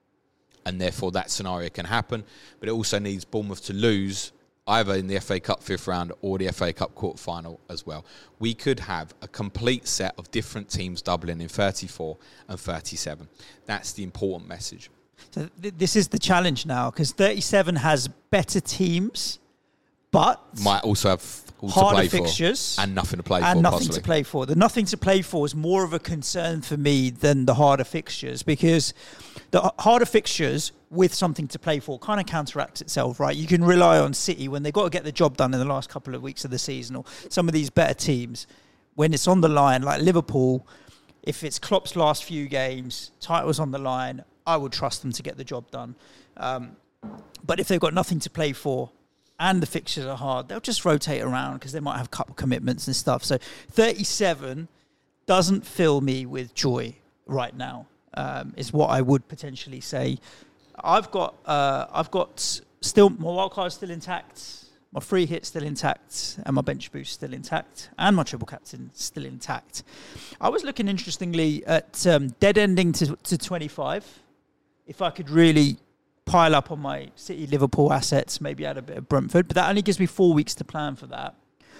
And therefore that scenario can happen. But it also needs Bournemouth to lose either in the F A Cup fifth round or the F A Cup quarter-final as well. We could have a complete set of different teams doubling in thirty-four and thirty-seven. That's the important message. So th- this is the challenge now, because thirty-seven has better teams, but Might also have all to harder play fixtures for and nothing to play and for, nothing possibly. to play for. The nothing to play for is more of a concern for me than the harder fixtures, because the h- harder fixtures with something to play for kind of counteracts itself, right? You can rely on City when they've got to get the job done in the last couple of weeks of the season, or some of these better teams, when it's on the line, like Liverpool, if it's Klopp's last few games, titles on the line, I would trust them to get the job done. Um, but if they've got nothing to play for, and the fixtures are hard, they'll just rotate around because they might have couple commitments and stuff. So thirty-seven doesn't fill me with joy right now, um, is what I would potentially say. I've got uh, I've got still my wild card still intact, my free hit still intact, and my bench boost still intact, and my triple captain still intact. I was looking interestingly at um, dead ending to, to twenty-five. If I could really pile up on my City Liverpool assets, maybe add a bit of Brentford, but that only gives me four weeks to plan for that.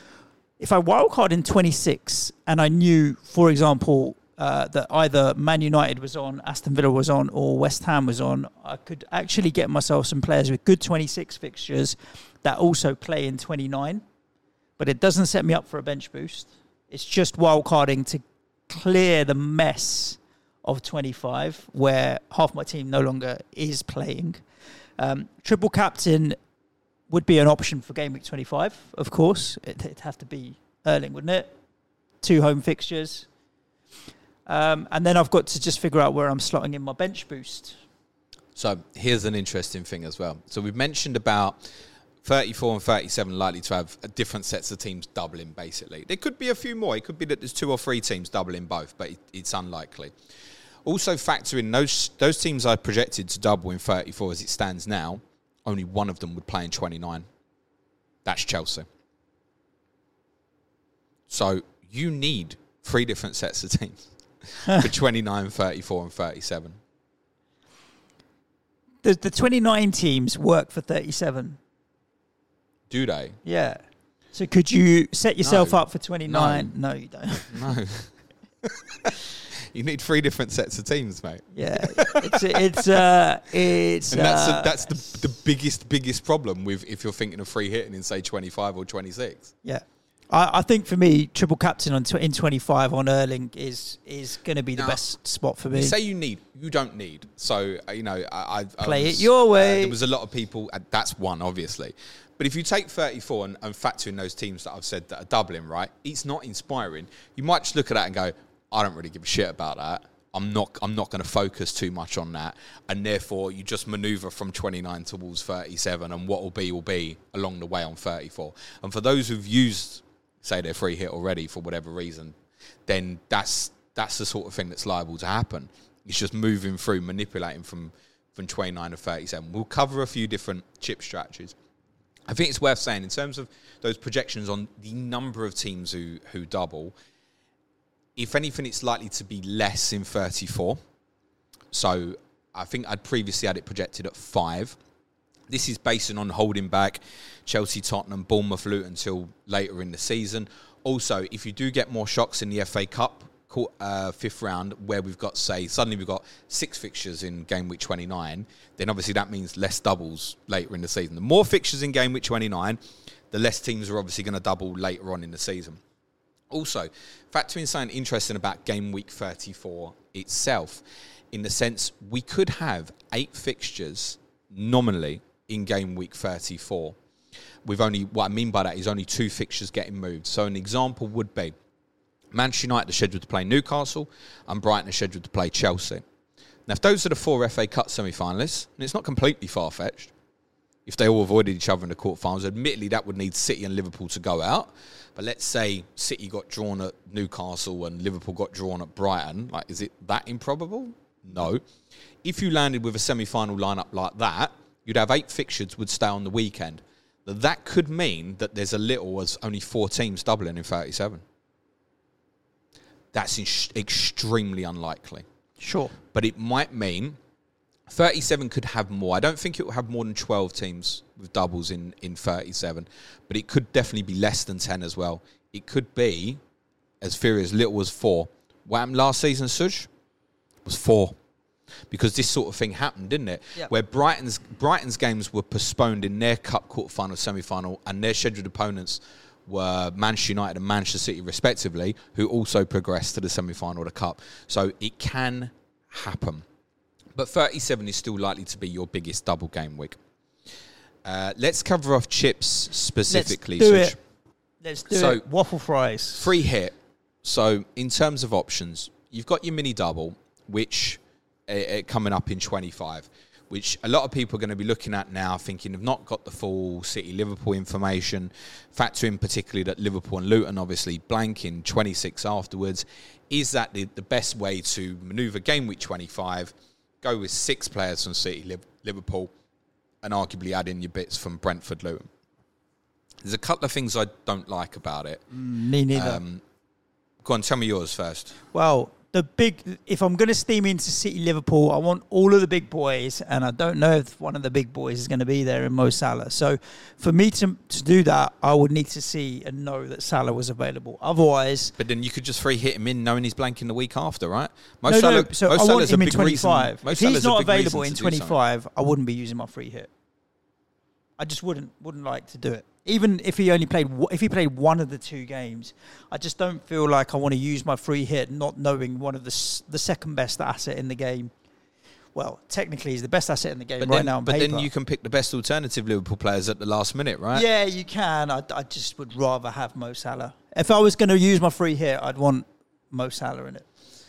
If I wildcard in twenty-six and I knew, for example, uh, that either Man United was on, Aston Villa was on, or West Ham was on, I could actually get myself some players with good twenty-six fixtures that also play in twenty-nine, but it doesn't set me up for a bench boost. It's just wildcarding to clear the mess of twenty-five, where half my team no longer is playing. Um, triple captain would be an option for game week twenty-five, of course. It, it'd have to be Erling, wouldn't it? Two home fixtures. Um, and then I've got to just figure out where I'm slotting in my bench boost. So here's an interesting thing as well. So we've mentioned about thirty-four and thirty-seven likely to have different sets of teams doubling, basically. There could be a few more. It could be that there's two or three teams doubling both, but it, it's unlikely. Also factor in those those teams I projected to double in thirty-four as it stands now, only one of them would play in twenty-nine. That's Chelsea. So you need three different sets of teams for twenty-nine, thirty-four and thirty-seven. The, the twenty-nine teams work for thirty-seven. Do they? Yeah. So could you set yourself No. up for twenty-nine? No, no you don't. No. You need three different sets of teams, mate. Yeah, it's it's uh, it's And that's uh, a, that's the the biggest biggest problem with if you're thinking of free hitting in say twenty-five or twenty-six. yeah. I, I think for me, triple captain on tw- in twenty-five on Erling is is going to be the Now, best spot for me. You say you need, you don't need. So uh, you know, I, I Play I it was, your way. Uh, there was a lot of people. Uh, that's one, obviously. But if you take thirty-four and, and factor in those teams that I've said that are doubling, right? It's not inspiring. You might just look at that and go, I don't really give a shit about that. I'm not I'm not going to focus too much on that. And therefore, you just maneuver from twenty-nine towards thirty-seven, and what will be will be along the way on thirty-four. And for those who've used, say, their free hit already for whatever reason, then that's that's the sort of thing that's liable to happen. It's just moving through, manipulating from, from twenty-nine to thirty-seven. We'll cover a few different chip strategies. I think it's worth saying, in terms of those projections on the number of teams who who double, if anything, it's likely to be less in thirty-four. So I think I'd previously had it projected at five. This is based on holding back Chelsea, Tottenham, Bournemouth, Luton until later in the season. Also, if you do get more shocks in the F A Cup uh, fifth round, where we've got, say, suddenly we've got six fixtures in game week twenty-nine, then obviously that means less doubles later in the season. The more fixtures in game week twenty-nine, the less teams are obviously going to double later on in the season. Also, factor in something interesting about game week thirty-four itself, in the sense we could have eight fixtures nominally in game week thirty-four. we've only, what I mean by that is only two fixtures getting moved. So an example would be Manchester United are scheduled to play Newcastle and Brighton are scheduled to play Chelsea. Now, if those are the four F A Cup semi-finalists, and it's not completely far-fetched, if they all avoided each other in the quarterfinals, admittedly that would need City and Liverpool to go out. But let's say City got drawn at Newcastle and Liverpool got drawn at Brighton. Like, is it that improbable? No. If you landed with a semi-final lineup like that, you'd have eight fixtures would stay on the weekend. That could mean that there's a little as only four teams doubling in thirty-seven. That's in- extremely unlikely. Sure. But it might mean thirty-seven could have more. I don't think it will have more than twelve teams with doubles in, in thirty-seven, but it could definitely be less than ten as well. It could be as few as little as four. What happened last season, Suj? It was four. Because this sort of thing happened, didn't it? Yep. Where Brighton's Brighton's games were postponed in their cup quarterfinal, semi-final, and their scheduled opponents were Manchester United and Manchester City, respectively, who also progressed to the semi-final of the cup. So it can happen. But thirty-seven is still likely to be your biggest double game week. Uh, let's cover off chips specifically. Let's do Suj. it. Let's do So, it. Waffle fries. Free hit. So in terms of options, you've got your mini double, which uh, coming up in twenty-five, which a lot of people are going to be looking at now, thinking they've not got the full City-Liverpool information, factoring particularly that Liverpool and Luton obviously blank in twenty-six afterwards. Is that the, the best way to manoeuvre game week twenty-five? Go with six players from City, Liverpool, and arguably add in your bits from Brentford, Luton. There's a couple of things I don't like about it. Mm, me neither. Um, go on, tell me yours first. Well, the big, if I'm going to steam into City Liverpool, I want all of the big boys, and I don't know if one of the big boys is going to be there in Mo Salah. So for me to, to do that, I would need to see and know that Salah was available. Otherwise... But then you could just free hit him in knowing he's blanking the week after, right? Mo no, Salah, no, so Mo I want Salah's him a in big twenty-five. reason- Mo If Salah's he's a not big reason available to in do something. twenty-five, I wouldn't be using my free hit. I just wouldn't wouldn't like to do it. Even if he only played, if he played one of the two games, I just don't feel like I want to use my free hit, not knowing one of the the second best asset in the game. Well, technically, he's the best asset in the game But right then, now. On but paper. then you can pick the best alternative Liverpool players at the last minute, right? Yeah, you can. I, I just would rather have Mo Salah. If I was going to use my free hit, I'd want Mo Salah in it.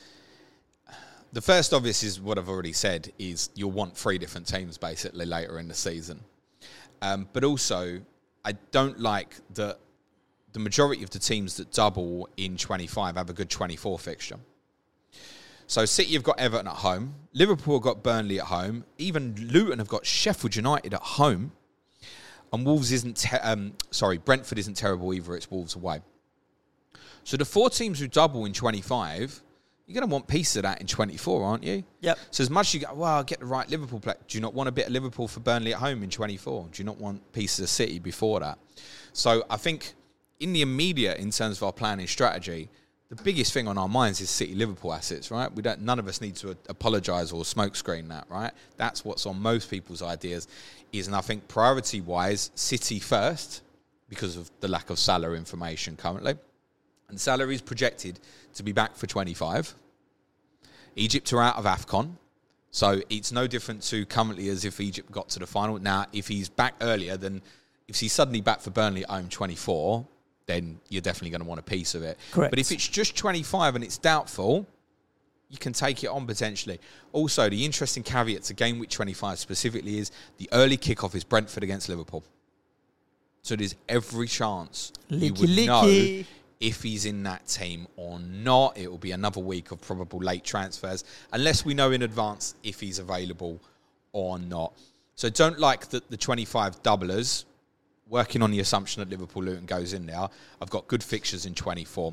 The first obvious is what I've already said, is you'll want three different teams basically later in the season. Um, but also, I don't like that the majority of the teams that double in twenty-five have a good twenty-four fixture. So City have got Everton at home, Liverpool have got Burnley at home, even Luton have got Sheffield United at home, and Wolves isn't, te- um, sorry, Brentford isn't terrible either, it's Wolves away. So the four teams who double in twenty-five, you're going to want pieces of that in twenty-four, aren't you? Yep. So as much as you go, well, I'll get the right Liverpool play. Do you not want a bit of Liverpool for Burnley at home in twenty-four? Do you not want pieces of City before that? So I think in the immediate, in terms of our planning strategy, the biggest thing on our minds is City-Liverpool assets, right? We don't. None of us need to apologise or smokescreen that, right? That's what's on most people's ideas. Is, and I think priority-wise, City first, because of the lack of Salah information currently. And Salah is projected to be back for twenty-five. Egypt are out of AFCON. So it's no different to currently as if Egypt got to the final. Now, if he's back earlier, then if he's suddenly back for Burnley at home twenty-four, then you're definitely going to want a piece of it. Correct. But if it's just twenty-five and it's doubtful, you can take it on potentially. Also, the interesting caveat to game week twenty-five specifically is the early kickoff is Brentford against Liverpool. So there's every chance you Licky, would licky. know if he's in that team or not. It will be another week of probable late transfers, unless we know in advance if he's available or not. So don't like the, the twenty-five doublers, working on the assumption that Liverpool Luton goes in there. I've got good fixtures in twenty-four.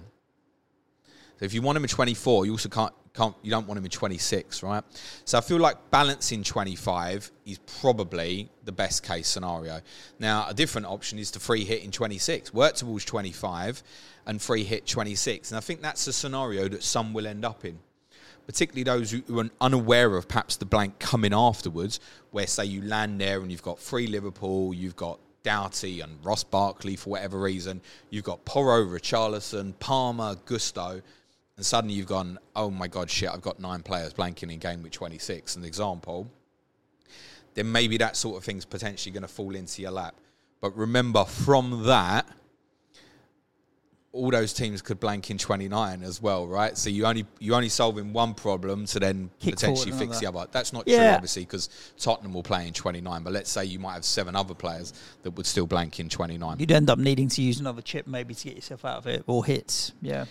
So if you want him in twenty-four, you also can't, can't you don't want him in twenty-six, right? So I feel like balancing twenty-five is probably the best case scenario. Now, a different option is to free hit in twenty-six. Work towards twenty-five and free hit twenty-six. And I think that's a scenario that some will end up in, particularly those who, who are unaware of perhaps the blank coming afterwards, where, say, you land there and you've got free Liverpool, you've got Doughty and Ross Barkley for whatever reason, you've got Porro, Richarlison, Palmer, Gusto, and suddenly you've gone, oh my God, shit, I've got nine players blanking in game week twenty-six, an example, then maybe that sort of thing's potentially going to fall into your lap. But remember, from that, all those teams could blank in twenty-nine as well, right? So you only you only solving one problem to then Kick potentially forward fix another. the other. That's not Yeah. true, obviously, because Tottenham will play in twenty-nine. But let's say you might have seven other players that would still blank in twenty-nine. You'd end up needing to use another chip maybe to get yourself out of it, or hits. Yeah.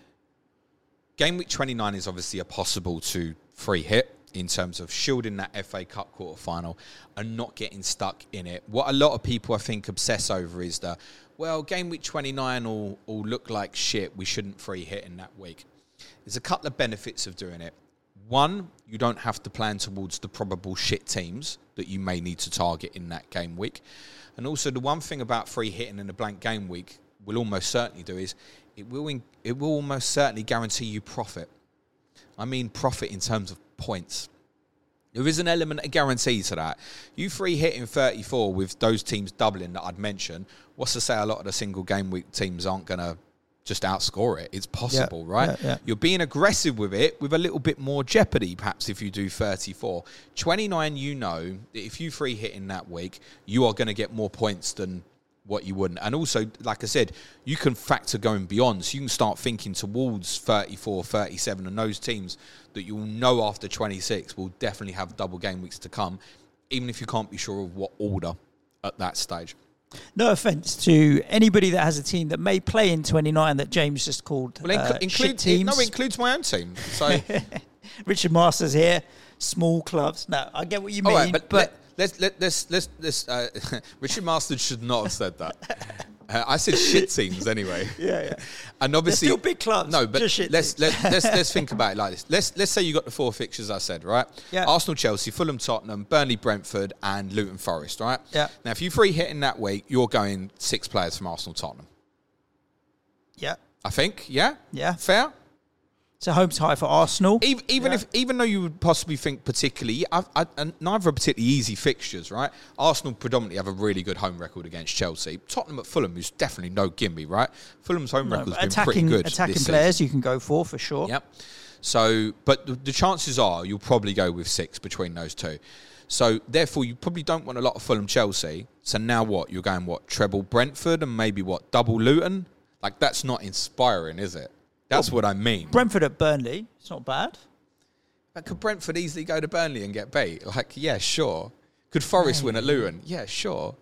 Game week twenty-nine is obviously a possible to free hit in terms of shielding that F A Cup quarter final and not getting stuck in it. What a lot of people, I think, obsess over is that, well, game week twenty-nine will, will look like shit. We shouldn't free hit in that week. There's a couple of benefits of doing it. One, you don't have to plan towards the probable shit teams that you may need to target in that game week. And also, the one thing about free hitting in a blank game week will almost certainly do is it will in, it will almost certainly guarantee you profit. I mean profit in terms of points. There is an element of guarantee to that. You free hit in thirty-four with those teams doubling that I'd mentioned. What's to say a lot of the single game week teams aren't going to just outscore it? It's possible, Yeah, right? yeah, yeah. You're being aggressive with it with a little bit more jeopardy, perhaps, if you do thirty-four. twenty-nine, you know that if you free hit in that week, you are going to get more points than what you wouldn't. And also, like I said, you can factor going beyond. So you can start thinking towards thirty-four, thirty-seven, and those teams that you'll know after twenty-six will definitely have double game weeks to come, even if you can't be sure of what order at that stage. No offence to anybody that has a team that may play in twenty-nine that James just called Well, uh, inclu- shit include, teams. no, it includes my own team. So, Richard Masters here, small clubs. No, I get what you mean, all right, but, but let, let's let, let's let's let's. Uh, Richard Masters should not have said that. Uh, I said shit teams anyway. yeah, yeah. And obviously, still big clubs, No, but just shit let's teams. let's let's let's think about it like this. Let's let's say you got the four fixtures I said, right? Yeah. Arsenal, Chelsea, Fulham, Tottenham, Burnley, Brentford, and Luton Forest, right? Yeah. Now, if you free hit in that week, you're going six players from Arsenal, Tottenham. yeah, I think, yeah, Yeah. fair. it's a home tie for Arsenal. Even, even Yeah. if, even though you would possibly think particularly, I, I, and neither are particularly easy fixtures, right? Arsenal predominantly have a really good home record against Chelsea. Tottenham at Fulham, who's definitely no gimme, right? Fulham's home No, record's but been pretty attacking good. attacking this players season. you can go for for sure. Yep. So, but the, the chances are you'll probably go with six between those two. So, therefore, you probably don't want a lot of Fulham Chelsea. So now what? You're going what? Treble Brentford and maybe what? Double Luton? Like, that's not inspiring, is it? That's what I mean. Brentford at Burnley, it's not bad. But could Brentford easily go to Burnley and get beat? Like, yeah, sure. Could Forest win at Luton? Yeah, sure.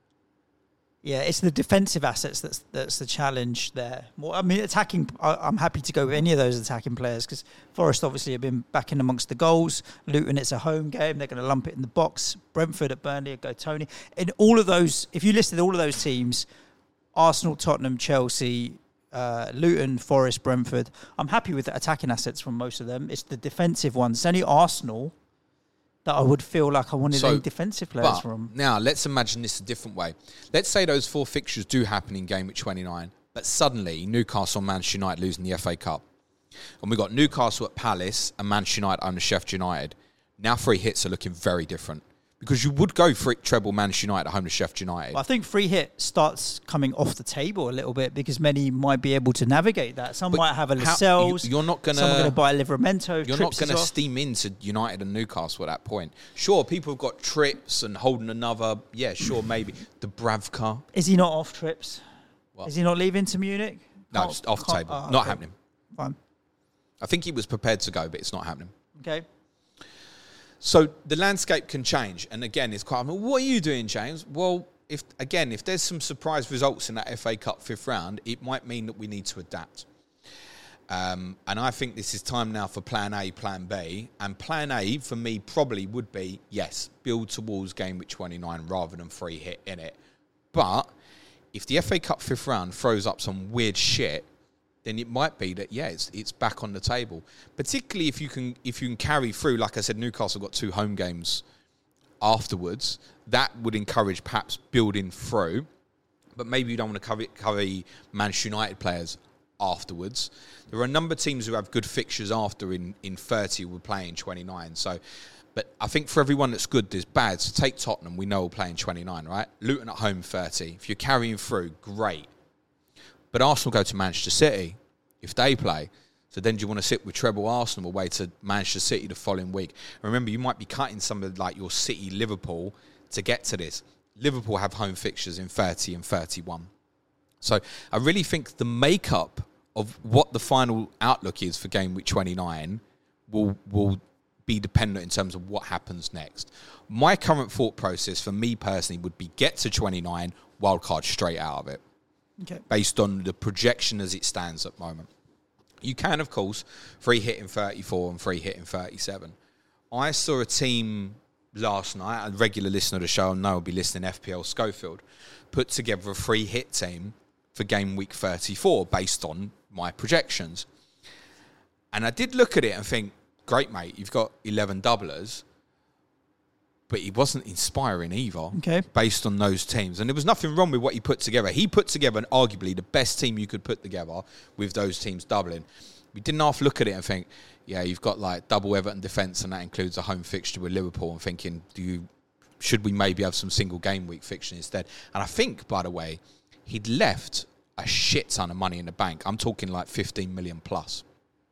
Yeah, it's the defensive assets that's that's the challenge there. More, I mean, attacking. I, I'm happy to go with any of those attacking players because Forest obviously have been back in amongst the goals. Luton, it's a home game; they're going to lump it in the box. Brentford at Burnley, go Tony. In all of those, if you listed all of those teams, Arsenal, Tottenham, Chelsea, uh, Luton, Forest, Brentford, I'm happy with the attacking assets from most of them. It's the defensive ones. It's only Arsenal that I would feel like I wanted So, any defensive players But from. now, let's imagine this a different way. Let's say those four fixtures do happen in game week twenty-nine, but suddenly Newcastle and Manchester United losing the F A Cup. And we've got Newcastle at Palace and Manchester United under Sheffield United. Now free hits are looking very different. Because you would go for it treble Manchester United at home to Sheffield United. I think free hit starts coming off the table a little bit because many might be able to navigate that. Some But might have a how- Lascelles. you- you're not gonna- Some are going to buy a Livramento. You're not going to steam into United and Newcastle at that point. Sure, people have got trips and holding another. Yeah, sure, maybe. Dubravka. Is he not off trips? What? Is he not leaving to Munich? No, Can't- it's off the can't- table. oh, not okay. happening. Fine. I think he was prepared to go, but it's not happening. Okay. So the landscape can change. And again, it's quite, I mean, what are you doing, James? Well, if again, if there's some surprise results in that F A Cup fifth round, it might mean that we need to adapt. Um, and I think this is time now for plan A, plan B. And plan A, for me, probably would be, yes, build towards game week twenty-nine rather than free hit in it. But if the F A Cup fifth round throws up some weird shit, then it might be that, yeah, it's, it's back on the table. Particularly if you can if you can carry through, like I said, Newcastle got two home games afterwards. That would encourage perhaps building through. But maybe you don't want to cover, cover Manchester United players afterwards. There are a number of teams who have good fixtures after in, in thirty who will play in twenty-nine. So, but I think for everyone that's good, there's bad. So take Tottenham, we know will play in twenty-nine, right? Luton at home, thirty. If you're carrying through, great. But Arsenal go to Manchester City if they play. So then do you want to sit with treble Arsenal away to Manchester City the following week? Remember, you might be cutting some of like your City, Liverpool to get to this. Liverpool have home fixtures in thirty and thirty-one. So I really think the makeup of what the final outlook is for game week twenty-nine will will be dependent in terms of what happens next. My current thought process for me personally would be get to twenty-nine, wildcard straight out of it. Okay. Based on the projection as it stands at the moment. You can, of course, free hit in thirty-four and free hit in thirty-seven. I saw a team last night, a regular listener of the show, and I will be listening, F P L Schofield, put together a free hit team for game week thirty-four based on my projections. And I did look at it and think, great, mate, you've got eleven doublers, but he wasn't inspiring either, okay, based on those teams. And there was nothing wrong with what he put together. He put together arguably the best team you could put together with those teams doubling. We didn't half look at it and think, yeah, you've got like double Everton defence, and that includes a home fixture with Liverpool, and thinking, do you should we maybe have some single game week fixture instead? And I think, by the way, he'd left a shit ton of money in the bank. I'm talking like fifteen million plus.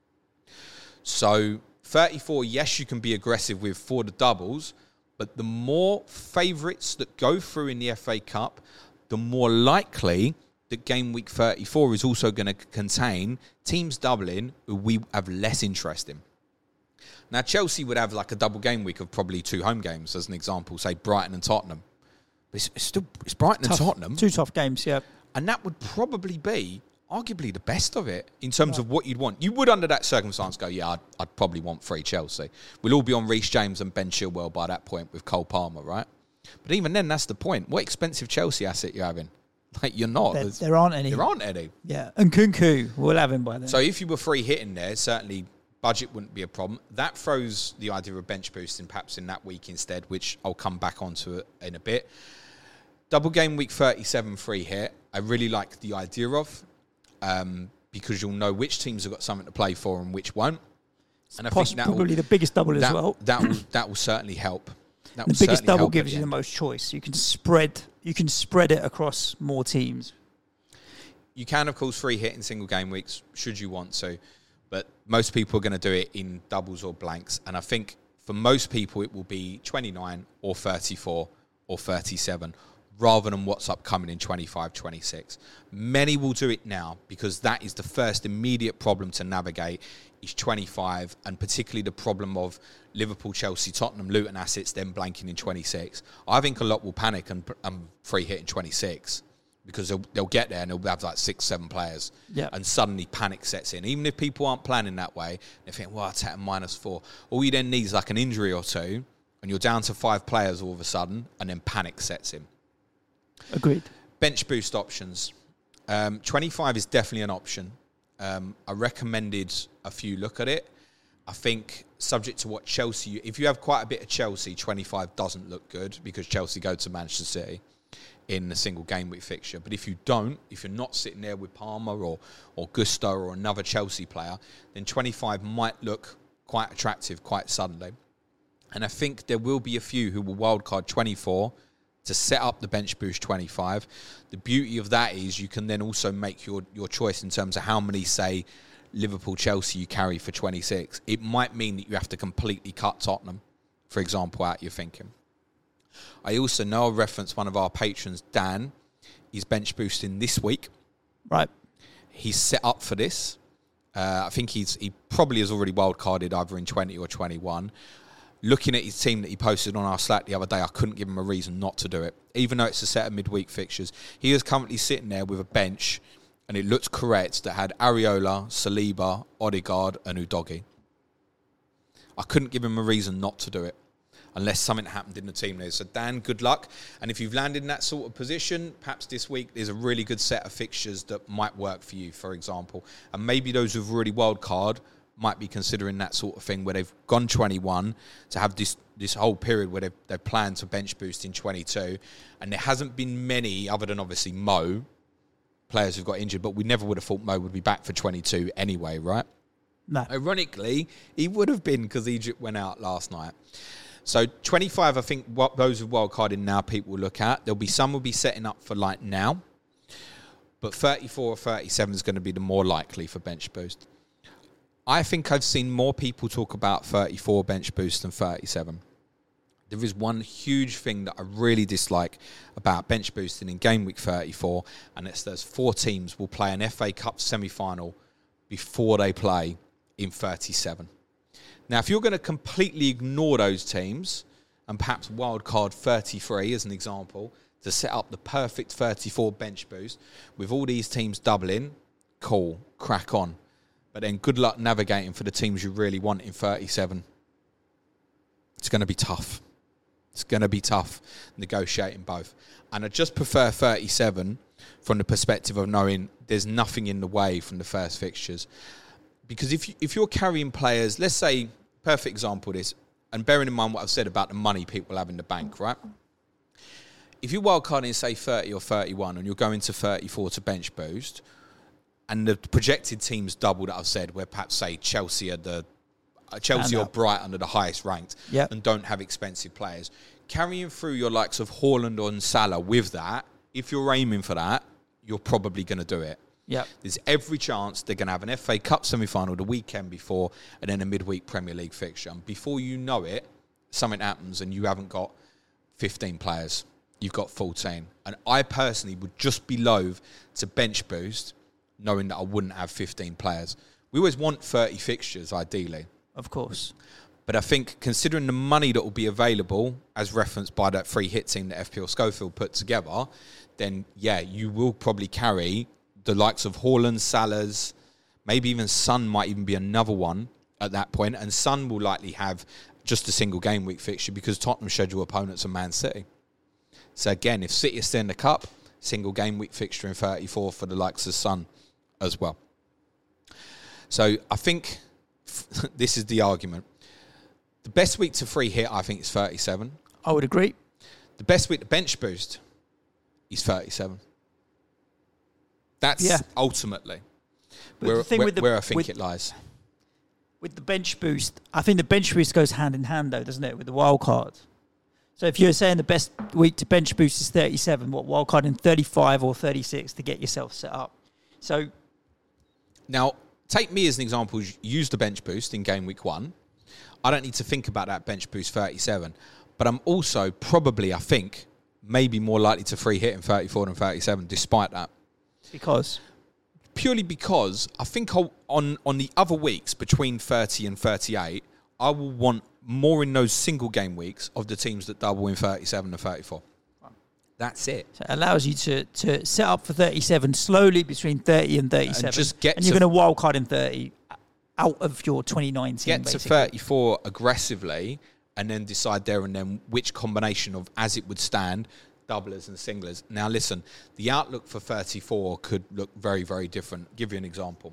So thirty-four, yes, you can be aggressive with for the doubles, but the more favourites that go through in the F A Cup, the more likely that game week thirty-four is also going to contain teams doubling who we have less interest in. Now, Chelsea would have like a double game week of probably two home games, as an example, say Brighton and Tottenham. But it's, it's still it's Brighton tough, and Tottenham. Two tough games, yeah. And that would probably be arguably the best of it in terms right. of what you'd want. You would, under that circumstance, go, yeah, I'd, I'd probably want three Chelsea. We'll all be on Reece James and Ben Chilwell by that point with Cole Palmer, right? But even then, that's the point. What expensive Chelsea asset you're having? Like, you're not. There, there aren't any. There aren't any. Yeah. And Kunku, we'll have him by then. So if you were free hitting there, certainly budget wouldn't be a problem. That throws the idea of bench boosting perhaps in that week instead, which I'll come back onto in a bit. Double game week thirty-seven free hit, I really like the idea of, um, because you'll know which teams have got something to play for and which won't. And I Poss- think that probably will, the biggest double that, as well. That will, that will certainly help. That the will biggest certainly double help gives you the end. most choice. You can spread. You can spread it across more teams. You can, of course, free hit in single game weeks, should you want to. But most people are going to do it in doubles or blanks. And I think for most people, it will be twenty-nine or thirty-four or thirty-seven, rather than what's upcoming in twenty-five, twenty-six. Many will do it now because that is the first immediate problem to navigate is twenty-five, and particularly the problem of Liverpool, Chelsea, Tottenham, Luton assets then blanking in twenty-six. I think a lot will panic and um, free hit in twenty-six because they'll, they'll get there and they'll have like six, seven players. Yep. And suddenly panic sets in. Even if people aren't planning that way, they think, well, I'll take a minus four. All you then need is like an injury or two, and you're down to five players all of a sudden, and then panic sets in. Agreed. Bench boost options. Um, twenty-five is definitely an option. Um, I recommended a few look at it. I think subject to what Chelsea... If you have quite a bit of Chelsea, twenty-five doesn't look good because Chelsea go to Manchester City in a single game week fixture. But if you don't, if you're not sitting there with Palmer or, or Gusto or another Chelsea player, then twenty-five might look quite attractive quite suddenly. And I think there will be a few who will wildcard twenty-four to set up the bench boost twenty-five. The beauty of that is you can then also make your, your choice in terms of how many, say, Liverpool, Chelsea you carry for twenty-six. It might mean that you have to completely cut Tottenham, for example, out your thinking. I also know I referenced one of our patrons, Dan. He's bench boosting this week. Right. He's set up for this. Uh, I think he's he probably has already wildcarded either in twenty or twenty-one. Looking at his team that he posted on our Slack the other day, I couldn't give him a reason not to do it. Even though it's a set of midweek fixtures, he is currently sitting there with a bench, and it looks correct, that had Areola, Saliba, Odegaard, and Udogie. I couldn't give him a reason not to do it, unless something happened in the team there. So, Dan, good luck. And if you've landed in that sort of position, perhaps this week there's a really good set of fixtures that might work for you, for example. And maybe those who've already wildcard might be considering that sort of thing where they've gone twenty-one to have this this whole period where they've, they've planned to bench boost in twenty-two. And there hasn't been many, other than obviously Mo, players who've got injured, but we never would have thought Mo would be back for twenty-two anyway, right? No. Ironically, he would have been because Egypt went out last night. So twenty-five, I think what those with wildcarding now people will look at. There'll be some will be setting up for like now, but thirty-four or thirty-seven is going to be the more likely for bench boost. I think I've seen more people talk about thirty-four bench boost than thirty-seven. There is one huge thing that I really dislike about bench boosting in game week thirty-four, and it's there's four teams will play an F A Cup semi-final before they play in thirty-seven. Now, if you're going to completely ignore those teams, and perhaps wildcard thirty-three as an example, to set up the perfect thirty-four bench boost, with all these teams doubling, cool, crack on. But then good luck navigating for the teams you really want in thirty-seven. It's going to be tough. It's going to be tough negotiating both. And I just prefer thirty-seven from the perspective of knowing there's nothing in the way from the first fixtures. Because if, you, if you're carrying players, let's say, perfect example of this, and bearing in mind what I've said about the money people have in the bank, right? If you wildcard in, say, thirty or thirty-one, and you're going to thirty-four to bench boost, and the projected teams double that I've said, where perhaps, say, Chelsea are the uh, Chelsea or Brighton are the highest ranked, yep. and don't have expensive players, carrying through your likes of Haaland or Salah with that, if you're aiming for that, you're probably going to do it. Yep. There's every chance they're going to have an F A Cup semi-final the weekend before, and then a midweek Premier League fixture. And before you know it, something happens and you haven't got fifteen players. You've got fourteen. And I personally would just be loath to bench boost knowing that I wouldn't have fifteen players. We always want thirty fixtures, ideally. Of course. But I think considering the money that will be available, as referenced by that free hit team that F P L Schofield put together, then, yeah, you will probably carry the likes of Haaland, Salahs, maybe even Son might even be another one at that point. And Son will likely have just a single game week fixture because Tottenham schedule opponents are Man City. So again, if City are still in the Cup, single game week fixture in thirty-four for the likes of Son as well. So I think this is the argument. The best week to free hit, I think, is thirty-seven. I would agree. The best week to bench boost is thirty-seven. That's yeah. ultimately But where, the thing where, with the, where I think with, it lies. With the bench boost, I think the bench boost goes hand in hand, though, doesn't it, with the wild card? So if you're saying the best week to bench boost is thirty-seven, what, wild card in thirty-five or thirty-six to get yourself set up? So now, take me as an example. Use the bench boost in game week one. I don't need to think about that bench boost thirty-seven. But I'm also probably, I think, maybe more likely to free hit in thirty-four than thirty-seven, despite that. Because? Purely because I think I'll, on, on the other weeks between thirty and thirty-eight, I will want more in those single game weeks of the teams that double in thirty-seven and thirty-four. That's it. So it allows you to, to set up for thirty-seven slowly between thirty and thirty-seven. And just get and you're to- going to wild card in thirty out of your twenty nineteen, Get basically. to thirty-four aggressively and then decide there and then which combination of, as it would stand, doublers and singlers. Now, listen, the outlook for thirty-four could look very, very different. I'll give you an example.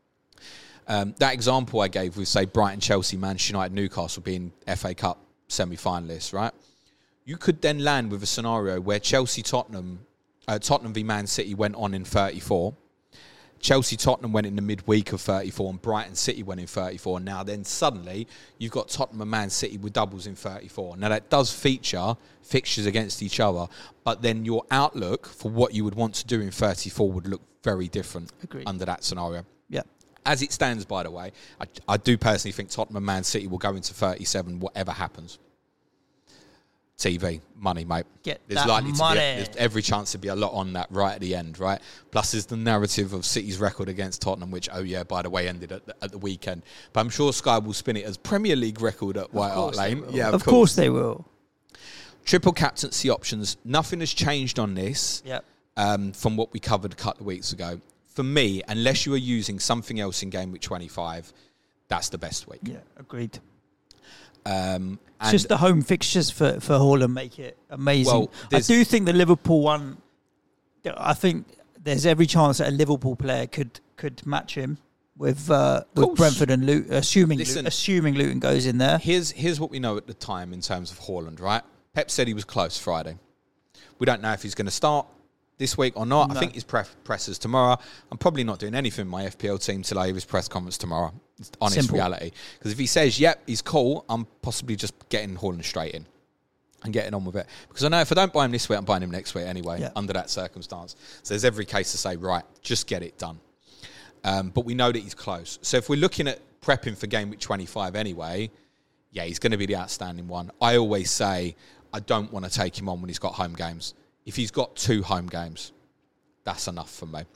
Um, that example I gave with, say, Brighton, Chelsea, Manchester United, Newcastle being F A Cup semi-finalists, right? You could then land with a scenario where Chelsea, Tottenham, uh, Tottenham v Man City went on in thirty-four. Chelsea, Tottenham went in the midweek of thirty-four, and Brighton City went in thirty-four. Now then suddenly you've got Tottenham and Man City with doubles in thirty-four. Now that does feature fixtures against each other, but then your outlook for what you would want to do in thirty-four would look very different Agreed. under that scenario. Yeah. As it stands, by the way, I, I do personally think Tottenham and Man City will go into thirty-seven whatever happens. T V, money, mate. Get there's that likely money. to be a, there's every chance to be a lot on that right at the end, right? Plus, there's the narrative of City's record against Tottenham, which, oh yeah, by the way, ended at the, at the weekend. But I'm sure Sky will spin it as Premier League record at White Hart Lane. Yeah, of, of, course. course. they will. Triple captaincy options. Nothing has changed on this Yep. um, from what we covered a couple of weeks ago. For me, unless you are using something else in game week twenty-five, that's the best week. Yeah, agreed. Um, It's and just the home fixtures for, for Haaland make it amazing. Well, I there's- do think the Liverpool one, I think there's every chance that a Liverpool player could could match him with uh, with course. Brentford and Luton, assuming Listen. Luton, assuming Luton goes in there. Here's here's what we know at the time in terms of Haaland, right? Pep said he was close Friday. We don't know if he's going to start this week or not. No. I think his pref- presses tomorrow. I'm probably not doing anything in my F P L team till I hear his press conference tomorrow. It's honest Simple. reality. Because if he says, yep, he's cool, I'm possibly just getting Haaland straight in and getting on with it. Because I know if I don't buy him this week, I'm buying him next week anyway, Yeah. under that circumstance. So there's every case to say, right, just get it done. Um, but we know that he's close. So if we're looking at prepping for game week twenty-five anyway, yeah, he's going to be the outstanding one. I always say I don't want to take him on when he's got home games. If he's got two home games, that's enough for me.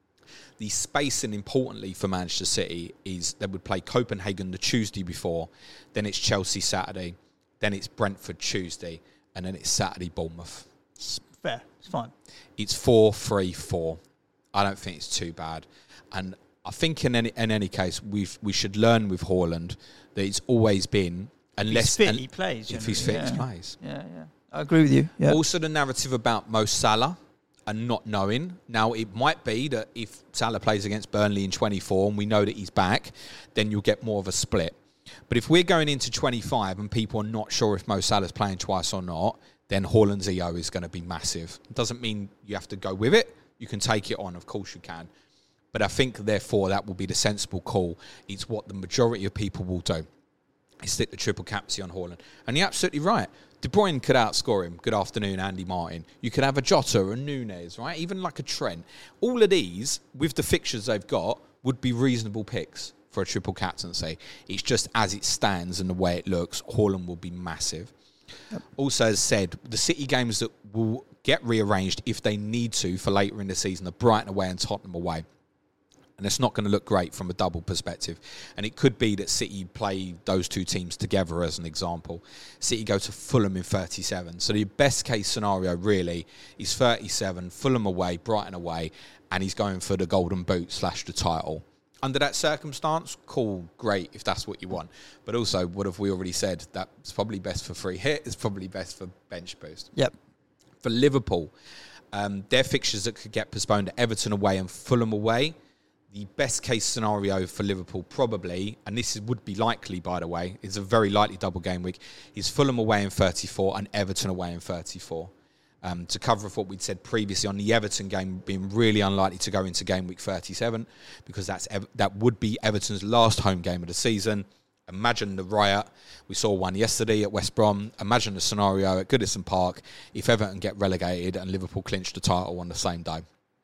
The spacing, importantly, for Manchester City is they would play Copenhagen the Tuesday before, then it's Chelsea Saturday, then it's Brentford Tuesday, and then it's Saturday Bournemouth. It's fair. It's fine. It's four three four. I don't think it's too bad. And I think in any in any case, we we should learn with Haaland that it's always been, unless... If he's fit, and, he plays. If he's fit, yeah. he plays. Yeah, yeah. I agree with you. Yeah. Also, the narrative about Mo Salah and not knowing. Now, it might be that if Salah plays against Burnley in twenty-four and we know that he's back, then you'll get more of a split. But if we're going into twenty-five and people are not sure if Mo Salah's playing twice or not, then Haaland's E O is going to be massive. It doesn't mean you have to go with it. You can take it on. Of course you can. But I think, therefore, that will be the sensible call. It's what the majority of people will do. Is stick the triple captaincy on Haaland. And you're absolutely right. De Bruyne could outscore him. Good afternoon, Andy Martin. You could have a Jota, a Nunez, right? Even like a Trent. All of these, with the fixtures they've got, would be reasonable picks for a triple captaincy. It's just as it stands and the way it looks, Haaland will be massive. Yep. Also, as said, the City games that will get rearranged if they need to for later in the season are Brighton away and Tottenham away. And it's not going to look great from a double perspective. And it could be that City play those two teams together as an example. City go to Fulham in thirty-seven. So the best case scenario really is thirty-seven, Fulham away, Brighton away, and he's going for the golden boot slash the title. Under that circumstance, cool, great, if that's what you want. But also, what have we already said? That's probably best for free hit. It's probably best for bench boost. Yep. For Liverpool, um, their fixtures that could get postponed to Everton away and Fulham away. The best case scenario for Liverpool probably, and this is, would be likely, by the way, is a very likely double game week, is Fulham away in thirty-four and Everton away in thirty-four. Um, to cover off what we'd said previously on the Everton game being really unlikely to go into game week thirty-seven, because that's ev- that would be Everton's last home game of the season. Imagine the riot. We saw one yesterday at West Brom. Imagine the scenario at Goodison Park if Everton get relegated and Liverpool clinch the title on the same day.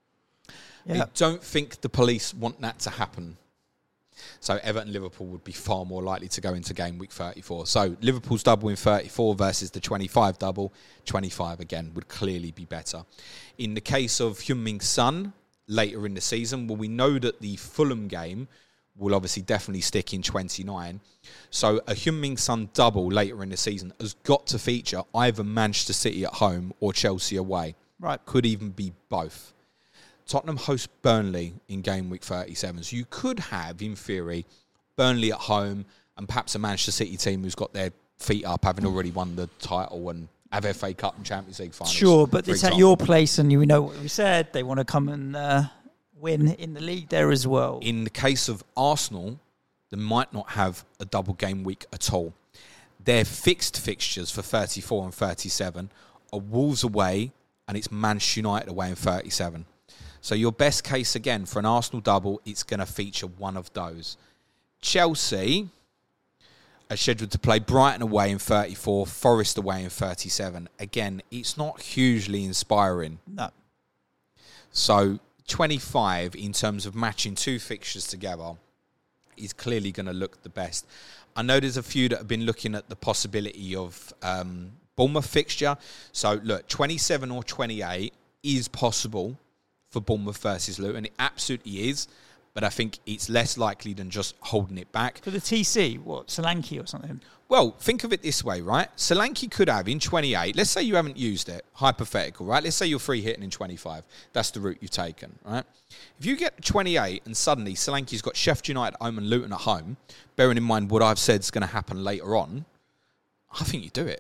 Yeah. I don't think the police want that to happen. So Everton Liverpool would be far more likely to go into game week thirty-four. So Liverpool's double in thirty-four versus the twenty-five double. twenty-five again would clearly be better. In the case of Heung-min Son later in the season, well, we know that the Fulham game will obviously definitely stick in twenty-nine. So a Heung-min Son double later in the season has got to feature either Manchester City at home or Chelsea away. Right. Could even be both. Tottenham host Burnley in game week thirty-seven. So you could have, in theory, Burnley at home and perhaps a Manchester City team who's got their feet up, having already won the title and have F A Cup and Champions League finals. Sure, but it's example. at your place and you know what we said. They want to come and uh, win in the league there as well. In the case of Arsenal, they might not have a double game week at all. Their fixed fixtures for thirty-four and thirty-seven are Wolves away and it's Manchester United away in thirty-seven. So your best case, again, for an Arsenal double, it's going to feature one of those. Chelsea are scheduled to play Brighton away in thirty-four, Forest away in thirty-seven. Again, it's not hugely inspiring. No. So twenty-five, in terms of matching two fixtures together, is clearly going to look the best. I know there's a few that have been looking at the possibility of um, Bournemouth fixture. So, look, twenty-seven or twenty-eight is possible for Bournemouth versus Luton. It absolutely is, but I think it's less likely than just holding it back. For the T C, what, Solanke or something? Well, think of it this way, right? Solanke could have in twenty-eight, let's say you haven't used it, hypothetical, right? Let's say you're free hitting in twenty-five. That's the route you've taken, right? If you get twenty-eight and suddenly Solanke's got Sheffield United at home and Luton at home, bearing in mind what I've said is going to happen later on, I think you do it.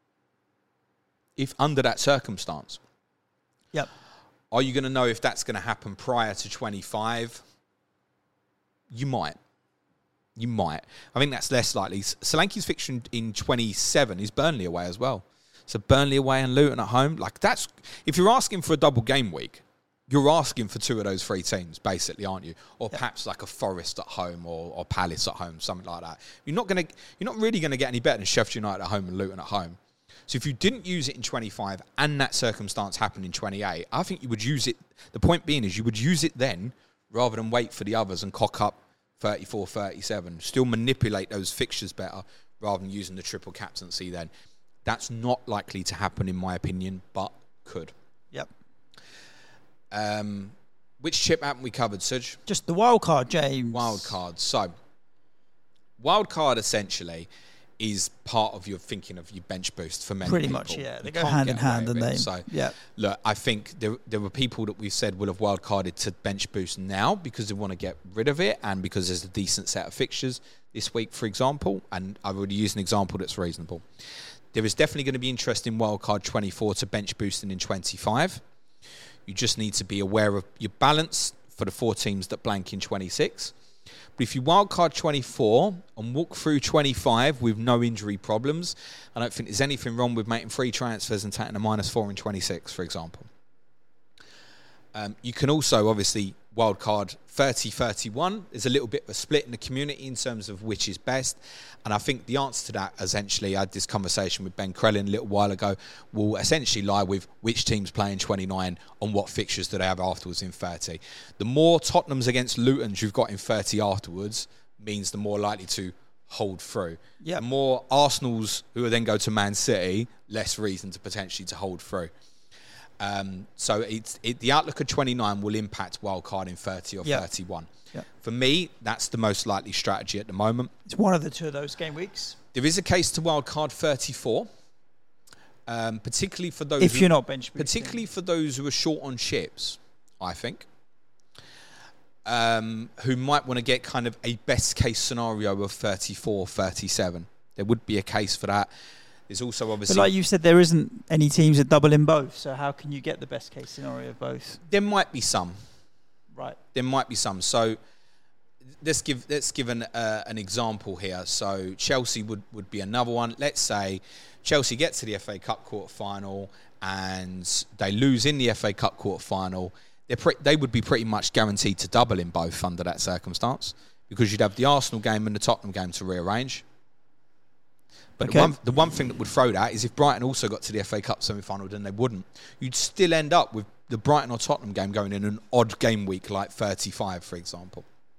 If under that circumstance. Yep. Are you going to know if that's going to happen prior to twenty-five? You might. You might. I think that's less likely. Solanke's fixture in twenty-seven is Burnley away as well. So Burnley away and Luton at home. Like that's, if you're asking for a double game week, you're asking for two of those three teams, basically, aren't you? Or yep. perhaps like a Forest at home or, or Palace at home, something like that. You're not going to. You're not really going to get any better than Sheffield United at home and Luton at home. So if you didn't use it in twenty-five and that circumstance happened in twenty-eight, I think you would use it. The point being is you would use it then rather than wait for the others and cock up thirty-four, thirty-seven. Still manipulate those fixtures better rather than using the triple captaincy then. That's not likely to happen in my opinion, but could. Yep. Um, which chip haven't we covered, Suj? Just the wild card, James. Wild card. So, wild card essentially is part of your thinking of your bench boost for many Pretty people. much, yeah. They You go can't hand in get away hand, with don't it. they? So, Yeah. look, I think there there were people that we've said will have wild carded to bench boost now because they want to get rid of it and because there's a decent set of fixtures this week, for example. And I've already used an example that's reasonable. There is definitely going to be interest in wildcard twenty-four to bench boosting in twenty-five. You just need to be aware of your balance for the four teams that blank in twenty-six. But if you wildcard twenty-four and walk through twenty-five with no injury problems, I don't think there's anything wrong with making free transfers and taking a minus four in twenty-six, for example. Um, you can also, obviously, wildcard thirty thirty-one. There's a little bit of a split in the community in terms of which is best. And I think the answer to that, essentially, I had this conversation with Ben Crellin a little while ago, will essentially lie with which teams play in twenty-nine and what fixtures do they have afterwards in thirty. The more Tottenham's against Luton's you've got in thirty afterwards means the more likely to hold through. Yep. The more Arsenal's who then go to Man City, less reason to potentially to hold through. Um, so it's it, the outlook of twenty-nine will impact wildcard in thirty or Yep. thirty-one. Yep. For me, that's the most likely strategy at the moment. It's one of the two of those game weeks. There is a case to wildcard thirty-four, um, particularly for those If who, you're not bench boosting. particularly for those who are short on chips, I think, um, who might want to get kind of a best case scenario of thirty-four, thirty-seven. There would be a case for that. There's also obviously But like you said, there isn't any teams that double in both. So how can you get the best case scenario of both? there might be some. Right. There might be some. So let's give let's give an uh, an example here. So Chelsea would, would be another one. Let's say Chelsea get to the F A Cup quarter final and they lose in the F A Cup quarter final. They're pre- they would be pretty much guaranteed to double in both under that circumstance because you'd have the Arsenal game and the Tottenham game to rearrange. But Okay. the, one, the one thing that would throw that is if Brighton also got to the F A Cup semi-final, then they wouldn't. You'd still end up with the Brighton or Tottenham game going in an odd game week like thirty-five, for example.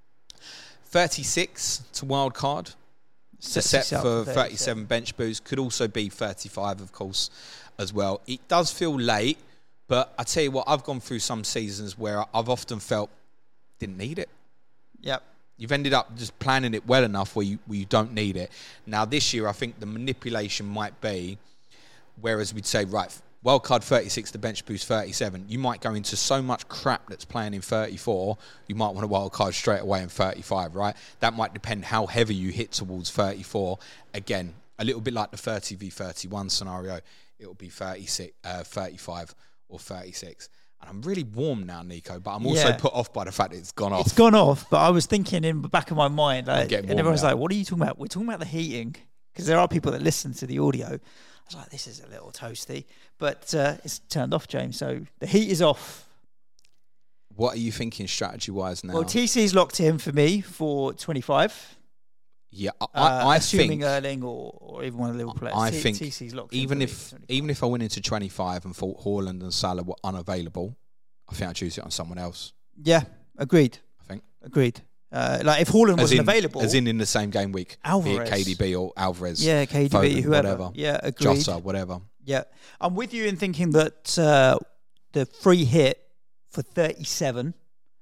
thirty-six to wild card to Sets set us up for for thirty-seven bench boost. Could also be thirty-five, of course, as well. It does feel late, but I tell you what, I've gone through some seasons where I've often felt didn't need it. Yep. You've ended up just planning it well enough where you where you don't need it. Now, this year, I think the manipulation might be, whereas we'd say, right, wildcard thirty-six to bench boost thirty-seven, you might go into so much crap that's playing in thirty-four, you might want a wildcard straight away in thirty-five, right? That might depend how heavy you hit towards thirty-four. Again, a little bit like the thirty v thirty-one scenario, it will be thirty-six, uh, thirty-five or thirty-six. And I'm really warm now, Nico, but I'm also Yeah. put off by the fact that it's gone off. It's gone off, but I was thinking in the back of my mind, like, getting and warm everyone's now. like, what are you talking about? We're talking about the heating, because there are people that listen to the audio. I was like, this is a little toasty, but uh, it's turned off, James, so the heat is off. What are you thinking strategy-wise now? Well, T C's locked in for me for twenty-five. yeah, I, Uh, I, I assuming think... Erling or, or even one of the little players. I T- think T C's locked in even for if me for twenty-five. even if I went into twenty-five and thought Haaland and Salah were unavailable, I think I'd choose it on someone else. Yeah, agreed. I think. Agreed. Uh, like if Haaland As wasn't in, available, as in in the same game week, be Alvarez. it K D B or Alvarez, yeah, K D B, Foden, whoever, whatever, yeah, agreed. Jota, whatever. Yeah, I'm with you in thinking that uh, the free hit for thirty-seven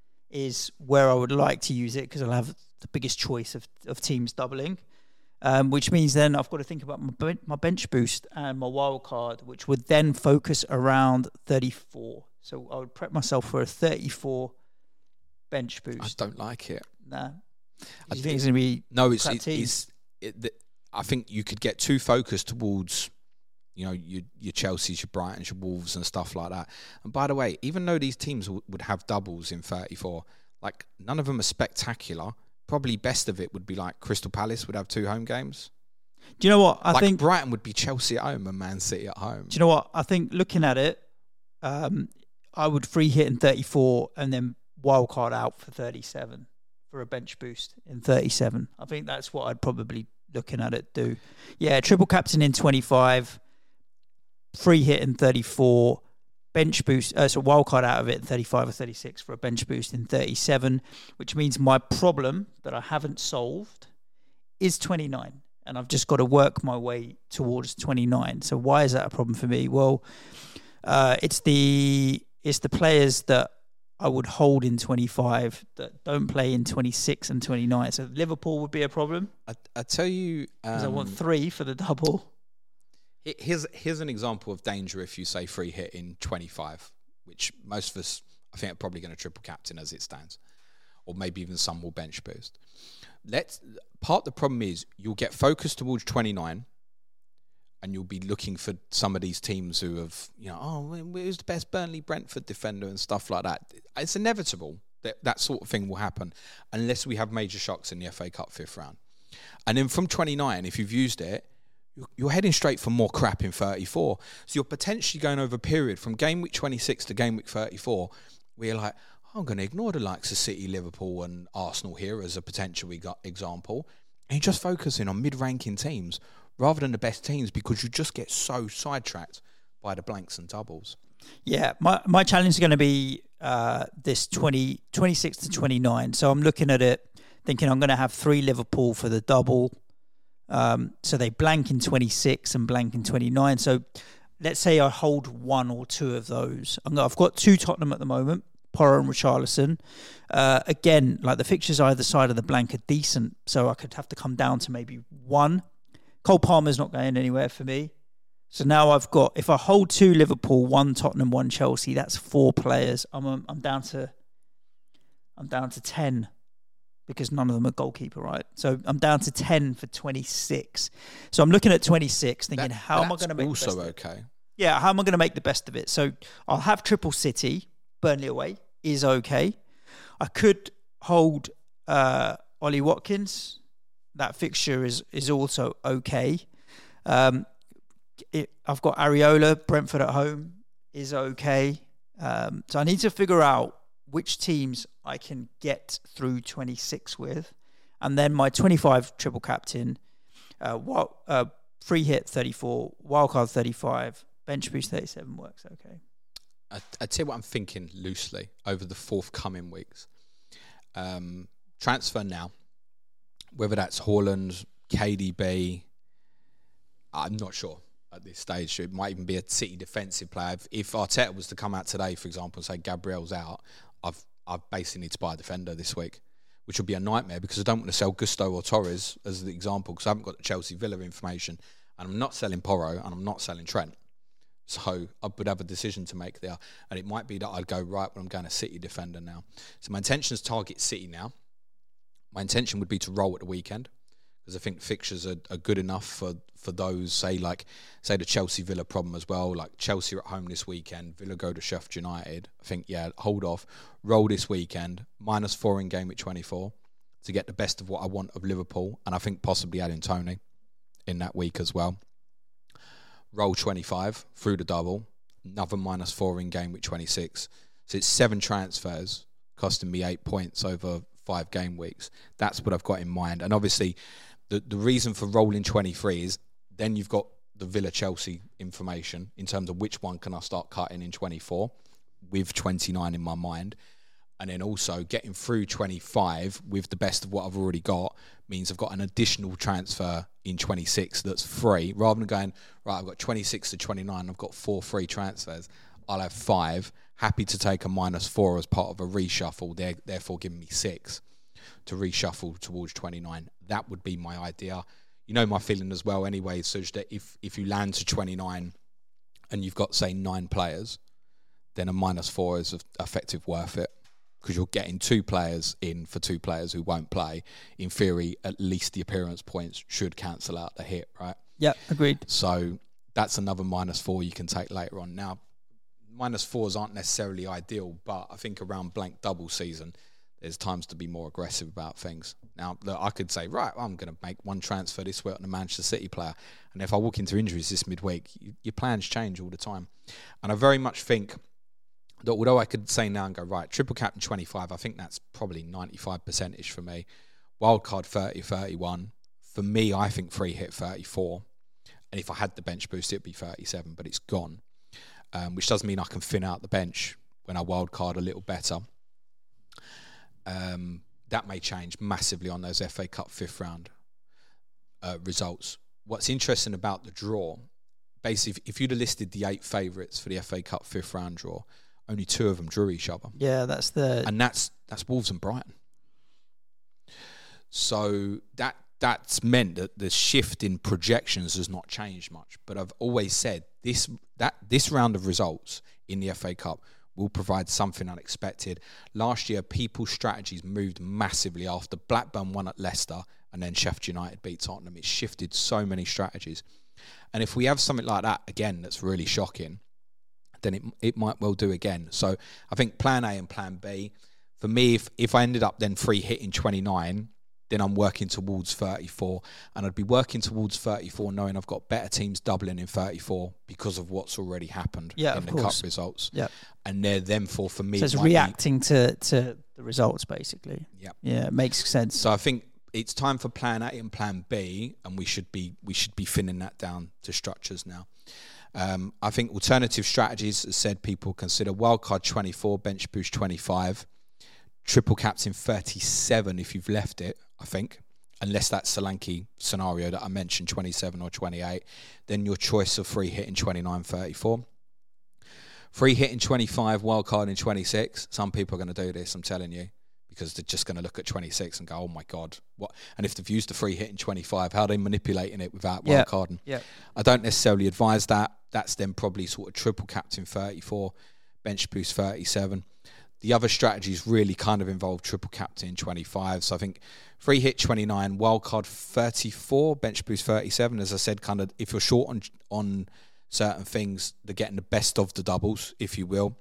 is where I would like to use it because I'll have the biggest choice of, of teams doubling, um, which means then I've got to think about my, ben- my bench boost and my wild card, which would then focus around thirty-four. So I would prep myself for a thirty-four bench I boost. don't like it. Nah. I You think it's going to be No, it's crap it, teams? it's. It, the, I think you could get too focused towards, you know, your your Chelseas, your Brightons, your Wolves, and stuff like that. And by the way, even though these teams w- would have doubles in thirty-four, like none of them are spectacular. Probably best of it would be like Crystal Palace would have two home games. Do you know what? I like think Brighton would be Chelsea at home and Man City at home. Do you know what? I think looking at it, um, I would free hit in thirty-four and then wildcard out for thirty-seven for a bench boost in thirty-seven. I think that's what I'd probably, looking at it, do. Yeah, triple captain in twenty-five, free hit in thirty-four, bench boost, uh, so wildcard out of it in thirty-five or thirty-six for a bench boost in thirty-seven, which means my problem that I haven't solved is twenty-nine. and I've just got to work my way towards twenty-nine. So why is that a problem for me? Well, uh, it's the it's the players that I would hold in twenty-five that don't play in twenty-six and twenty-nine. So Liverpool would be a problem. I, I tell you, Because um, I want um, three for the double. here's here's an example of danger if you say free hit in twenty-five, which most of us, I think, are probably going to triple captain as it stands, or maybe even some will bench boost. Let's part of the problem is you'll get focused towards twenty-nine, and you'll be looking for some of these teams who have, you know, oh, who's the best Burnley Brentford defender and stuff like that. It's inevitable that that sort of thing will happen unless we have major shocks in the F A Cup fifth round. And then from twenty-nine, if you've used it, you're heading straight for more crap in thirty-four. So you're potentially going over a period from game week twenty-six to game week thirty-four where you're like, oh, I'm going to ignore the likes of City, Liverpool and Arsenal here as a potential example. And you're just focusing on mid-ranking teams rather than the best teams because you just get so sidetracked by the blanks and doubles. Yeah, my, my challenge is going to be uh, this twenty, twenty-six to twenty-nine. So I'm looking at it thinking I'm going to have three Liverpool for the double. Um, so they blank in twenty-six and blank in twenty-nine. So let's say I hold one or two of those. I'm, I've got two Tottenham at the moment, Porro and Richarlison. Uh, again, like the fixtures either side of the blank are decent, so I could have to come down to maybe one. Cole Palmer's not going anywhere for me. So now I've got, if I hold two Liverpool, one Tottenham, one Chelsea, that's four players. I'm um, I'm down to I'm down to ten. Because none of them are goalkeeper, right? So I'm down to ten for twenty-six. So I'm looking at twenty-six, thinking, That, how am I going to make also the best okay. of it? Yeah, how am I going to make the best of it? So I'll have triple City, Burnley away, is okay. I could hold uh, Ollie Watkins. That fixture is is also okay. Um, it, I've got Areola, Brentford at home, is okay. Um, so I need to figure out which teams I can get through twenty-six with. And then my twenty-five triple captain, uh, wild, uh, free hit thirty-four, wildcard thirty-five, bench boost thirty-seven works okay. I, I tell you what I'm thinking loosely over the forthcoming weeks. Um, transfer now, whether that's Haaland, K D B, I'm not sure at this stage. It might even be a City defensive player. If, if Arteta was to come out today, for example, and say Gabriel's out, I've I basically need to buy a defender this week, which will be a nightmare because I don't want to sell Gusto or Torres as the example because I haven't got the Chelsea Villa information and I'm not selling Porro and I'm not selling Trent. So I would have a decision to make there. And it might be that I'd go, right, well, I'm going to City defender now. So my intention is target City now. My intention would be to roll at the weekend because I think fixtures are, are good enough for, for those, say, like, say the Chelsea Villa problem as well. Like Chelsea are at home this weekend, Villa go to Sheffield United. I think, yeah, hold off, roll this weekend, minus four in game week twenty-four to get the best of what I want of Liverpool. And I think possibly adding Tony in that week as well. Roll twenty-five through the double, another minus four in game week twenty-six. So it's seven transfers costing me eight points over five game weeks. That's what I've got in mind. And obviously, the, the reason for rolling twenty-three is then you've got the Villa-Chelsea information in terms of which one can I start cutting in twenty-four with twenty-nine in my mind. And then also getting through twenty-five with the best of what I've already got means I've got an additional transfer in twenty-six that's free. Rather than going, right, I've got twenty-six to twenty-nine, I've got four free transfers. I'll have five. Happy to take a minus four as part of a reshuffle, They're, therefore giving me six to reshuffle towards twenty-nine. That would be my idea. You know my feeling as well anyway, such that if, if you land to twenty-nine and you've got, say, nine players, then a minus four is effective worth it. Because you're getting two players in for two players who won't play. In theory, at least the appearance points should cancel out the hit, right? Yeah, agreed. So that's another minus four you can take later on. Now, minus fours aren't necessarily ideal, but I think around blank double season, there's times to be more aggressive about things. Now, look, I could say, right, well, I'm going to make one transfer this week on a Manchester City player. And if I walk into injuries this midweek, you, your plans change all the time. And I very much think that although I could say now and go, right, triple captain twenty-five, I think that's probably ninety-five percent-ish for me. Wildcard thirty, thirty-one. For me, I think free hit thirty-four. And if I had the bench boost, it'd be thirty-seven, but it's gone. Um, which does mean I can thin out the bench when I wildcard a little better. Um, that may change massively on those F A Cup fifth round uh, results. What's interesting about the draw, basically, if, if you'd have listed the eight favourites for the F A Cup fifth round draw, only two of them drew each other. Yeah, that's the... And that's that's Wolves and Brighton. So that that's meant that the shift in projections has not changed much. But I've always said this that this round of results in the F A Cup will provide something unexpected. Last year, people's strategies moved massively after Blackburn won at Leicester and then Sheffield United beat Tottenham. It shifted so many strategies. And if we have something like that again that's really shocking, then it it might well do again. So I think plan A and plan B. For me, if, if I ended up then free hitting twenty-nine, then I'm working towards thirty-four. And I'd be working towards thirty-four knowing I've got better teams doubling in thirty-four because of what's already happened yeah, in the course. Cup results. Yeah. And they're then for, for me... So it's might reacting to, to the results, basically. Yeah. Yeah, it makes sense. So I think it's time for plan A and plan B, and we should be we should be thinning that down to structures now. Um, I think alternative strategies, as said, people consider wildcard twenty-four, bench boost twenty-five, triple captain thirty-seven if you've left it, I think, unless that Solanke scenario that I mentioned, twenty-seven or twenty-eight, then your choice of free hitting twenty-nine, thirty-four. Free hitting twenty-five, wildcard in twenty-six. Some people are going to do this, I'm telling you, because they're just going to look at twenty-six and go, oh my God, what? And if they've used the free hitting twenty-five, how are they manipulating it without Yeah. wildcarding? Yeah. I don't necessarily advise that. That's then probably sort of triple captain thirty-four, bench boost thirty-seven. The other strategies really kind of involve triple captain twenty-five. So I think free hit twenty-nine, wildcard thirty-four, bench boost thirty-seven. As I said, kind of if you're short on on certain things, they're getting the best of the doubles, if you will.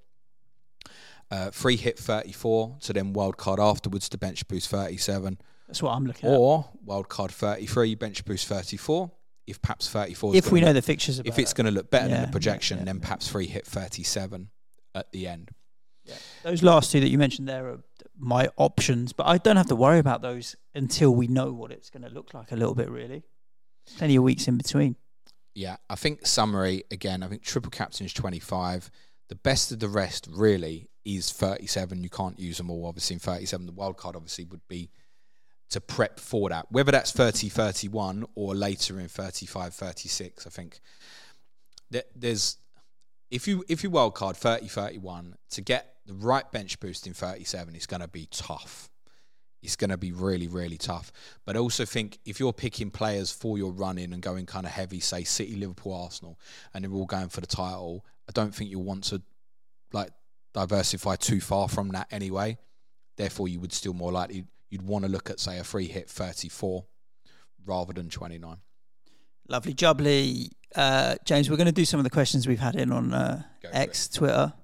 Uh, free hit thirty-four, so then wildcard afterwards to bench boost thirty-seven. That's what I'm looking at. Or wildcard thirty-three, bench boost thirty-four. If perhaps thirty-four... If we know the fixtures about If it's it. going to look better Yeah, than the projection, yeah, then yeah. perhaps free hit thirty-seven at the end. Yeah. Those last two that you mentioned there are my options, but I don't have to worry about those until we know what it's going to look like a little bit, really. Plenty of weeks in between. Yeah, I think summary, again, I think triple captain is twenty-five. The best of the rest, really, is thirty-seven. You can't use them all, obviously, in thirty-seven. The wild card, obviously, would be to prep for that. Whether that's thirty, thirty-one or later in thirty-five, thirty-six, I think that there's... If you if you wild card thirty, thirty-one, to get the right bench boost in thirty-seven, it's going to be tough. It's going to be really, really tough. But I also think if you're picking players for your run-in and going kind of heavy, say City, Liverpool, Arsenal, and they're all going for the title, I don't think you'll want to like diversify too far from that anyway. Therefore, you would still more likely, you'd want to look at, say, a free hit thirty-four rather than twenty-nine. Lovely jubbly. Uh, James, we're going to do some of the questions we've had in on uh, X, it. Twitter.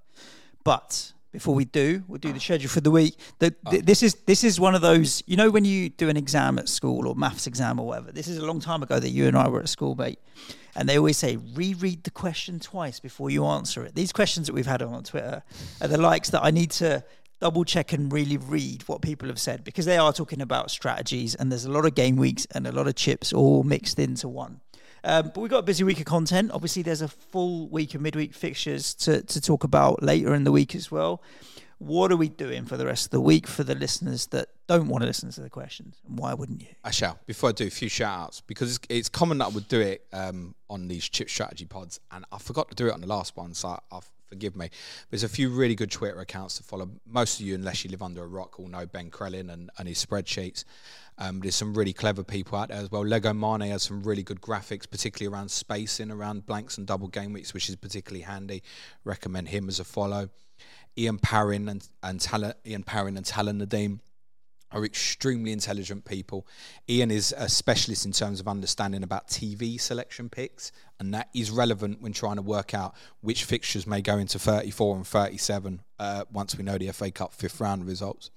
But before we do, we'll do the schedule for the week. The, oh. th- this is this is one of those, you know, when you do an exam at school or maths exam or whatever. This is a long time ago that you and I were at school, mate. And they always say, reread the question twice before you answer it. These questions that we've had on Twitter are the likes that I need to double check and really read what people have said, because they are talking about strategies and there's a lot of game weeks and a lot of chips all mixed into one. Um, but we've got a busy week of content. Obviously, there's a full week of midweek fixtures to, to talk about later in the week as well. What are we doing for the rest of the week for the listeners that don't want to listen to the questions? And why wouldn't you? I shall. Before I do, a few shout-outs, because it's, it's common that I would do it um, on these chip strategy pods, and I forgot to do it on the last one, so I, I've, forgive me. There's a few really good Twitter accounts to follow. Most of you, unless you live under a rock, will know Ben Krellin and, and his spreadsheets. Um, there's some really clever people out there as well. Lego Mane has some really good graphics, particularly around spacing, around blanks and double game weeks, which is particularly handy. Recommend him as a follow. Ian Parrin and, and Tal- Ian Parrin and Talon Nadeem are extremely intelligent people. Ian is a specialist in terms of understanding about T V selection picks, and that is relevant when trying to work out which fixtures may go into thirty-four and thirty-seven uh, once we know the F A Cup fifth round results.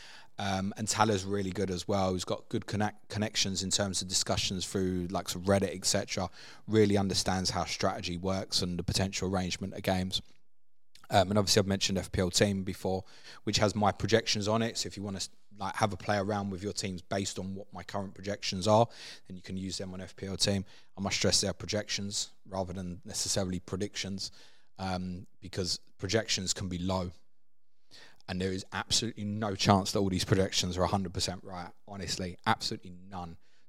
Um, and Talah's really good as well. He's got good connect- connections in terms of discussions through like some Reddit, et cetera. Really understands how strategy works and the potential arrangement of games. Um, and obviously I've mentioned F P L Team before, which has my projections on it. So if you want to like have a play around with your teams based on what my current projections are, then you can use them on F P L Team. I must stress they're projections rather than necessarily predictions, um, because projections can be low. And there is absolutely no chance that all these projections are one hundred percent right, honestly. Absolutely none.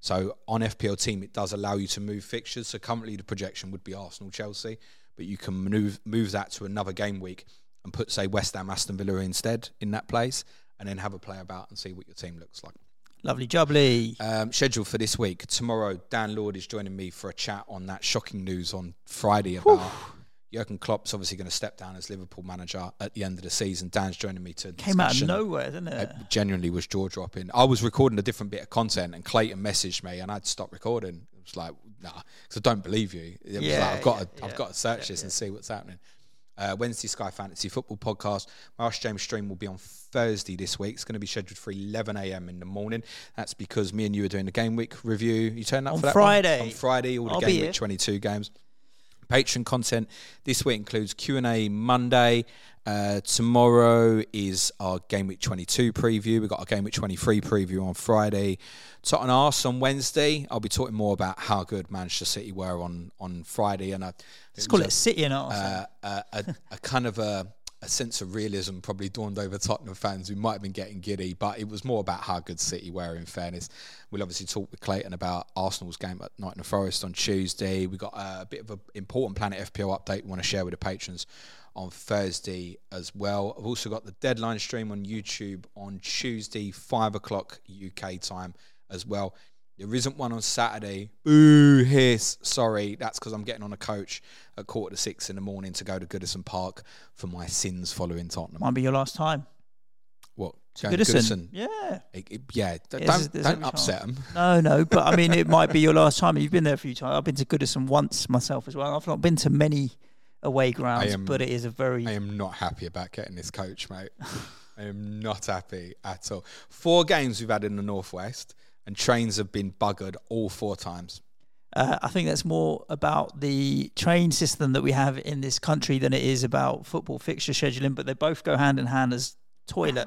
So on F P L Team, it does allow you to move fixtures. So currently the projection would be Arsenal-Chelsea, but you can move move that to another game week and put, say, West Ham, Aston Villa instead in that place, and then have a play about and see what your team looks like. Lovely jubbly. Um, schedule for this week. Tomorrow, Dan Lord is joining me for a chat on that shocking news on Friday about Jurgen Klopp's obviously going to step down as Liverpool manager at the end of the season. Dan's joining me to Came out of nowhere, didn't it? It genuinely was jaw-dropping. I was recording a different bit of content and Clayton messaged me and I'd stop recording. It was like, nah, because I don't believe you. It was Yeah, like, I've got yeah, to, yeah. I've got to search Yeah, this yeah. and see what's happening. Uh, Wednesday Sky Fantasy Football Podcast. My Ask James stream will be on Thursday this week. It's going to be scheduled for eleven a.m. in the morning. That's because me and you are doing the game week review. You turn up On for that Friday. one? On Friday, all the I'll be game here. week twenty-two games. Patreon content this week includes Q and A Monday. Uh, tomorrow is our Game Week twenty-two preview. We've got our Game Week twenty-three preview on Friday. Tottenham Arsenal on Wednesday. I'll be talking more about how good Manchester City were on, on Friday. And I, Let's it call was it City and Arsenal. a, a, a, a kind of a, a sense of realism probably dawned over Tottenham fans who might have been getting giddy, but it was more about how good City were, in fairness. We'll obviously talk with Clayton about Arsenal's game at Nottingham Forest on Tuesday. We've got a bit of an important Planet F P L update we want to share with the patrons on Thursday as well. I've also got the deadline stream on YouTube on Tuesday, five o'clock U K time as well. There isn't one on Saturday. Boo, hiss. Sorry, that's because I'm getting on a coach at quarter to six in the morning to go to Goodison Park for my sins following Tottenham. Might be your last time. What? To Going to Goodison. Goodison? Yeah. It- it- yeah, d- There's- don't, there's don't every upset chance. them. No, no, but I mean, it might be your last time. You've been there a few times. I've been to Goodison once myself as well. I've not been to many away grounds, am- but it is a very... I am not happy about getting this coach, mate. I am not happy at all. Four games we've had in the Northwest, and trains have been buggered all four times. Uh, I think that's more about the train system that we have in this country than it is about football fixture scheduling, but they both go hand in hand as toilet.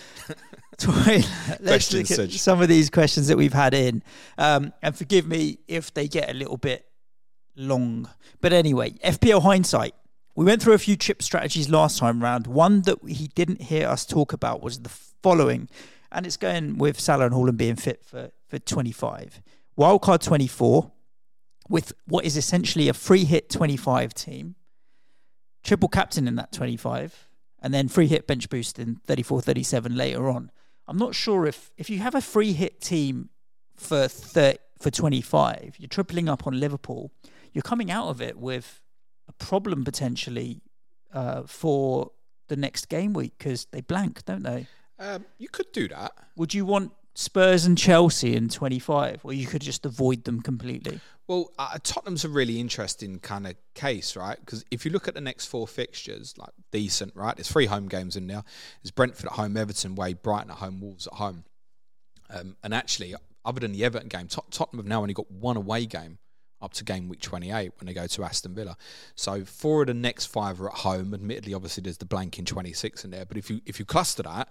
toilet. Let's Questions, look at Suj. some of these questions that we've had in. Um, and forgive me if they get a little bit long. But anyway, F P L hindsight. We went through a few chip strategies last time round. One that he didn't hear us talk about was the following. And it's going with Salah and Haaland being fit for, for twenty-five. Wildcard twenty-four, with what is essentially a free hit twenty-five team. Triple captain in that twenty-five. And then free hit bench boost in thirty-four thirty-seven later on. I'm not sure if, if you have a free hit team for thirty, for twenty-five, you're tripling up on Liverpool, you're coming out of it with a problem potentially uh, for the next game week because they blank, don't they? Um, you could do that. Would you want Spurs and Chelsea in twenty-five, or you could just avoid them completely? Well, uh, Tottenham's a really interesting kind of case, right? Because if you look at the next four fixtures, like decent, right? There's three home games in there. There's Brentford at home, Everton away, Brighton at home, Wolves at home. Um, and actually, other than the Everton game, Tot- Tottenham have now only got one away game up to game week twenty-eight when they go to Aston Villa. So four of the next five are at home. Admittedly, obviously, there's the blank in twenty-six in there. But if you if you cluster that,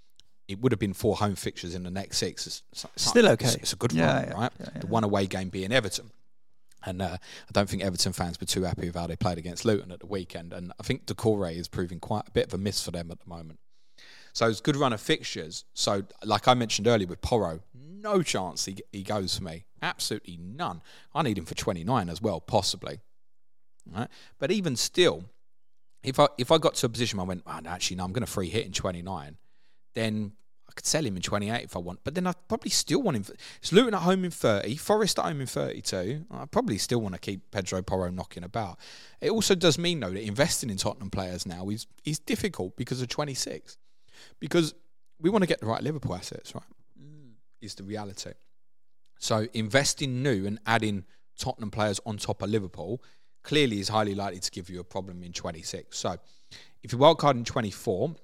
it would have been four home fixtures in the next six. It's, it's Still okay. It's, it's a good Yeah, run, yeah, right? yeah, yeah. The one away game being Everton. And uh, I don't think Everton fans were too happy with how they played against Luton at the weekend. And I think Decore is proving quite a bit of a miss for them at the moment. So it's a good run of fixtures. So like I mentioned earlier with Porro, no chance he, he goes for me. Absolutely none. I need him for twenty-nine as well, possibly. Right? But even still, if I if I got to a position where I went, oh, no, actually, no, I'm going to free hit in twenty-nine, then I could sell him in twenty-eight if I want. But then I'd probably still want him. For, it's Luton at home in thirty, Forest at home in thirty-two. I probably still want to keep Pedro Porro knocking about. It also does mean, though, that investing in Tottenham players now is, is difficult because of twenty-six. Because we want to get the right Liverpool assets, right? Mm. Is the reality. So investing new and adding Tottenham players on top of Liverpool clearly is highly likely to give you a problem in twenty-six. So if you wildcard in twenty-four,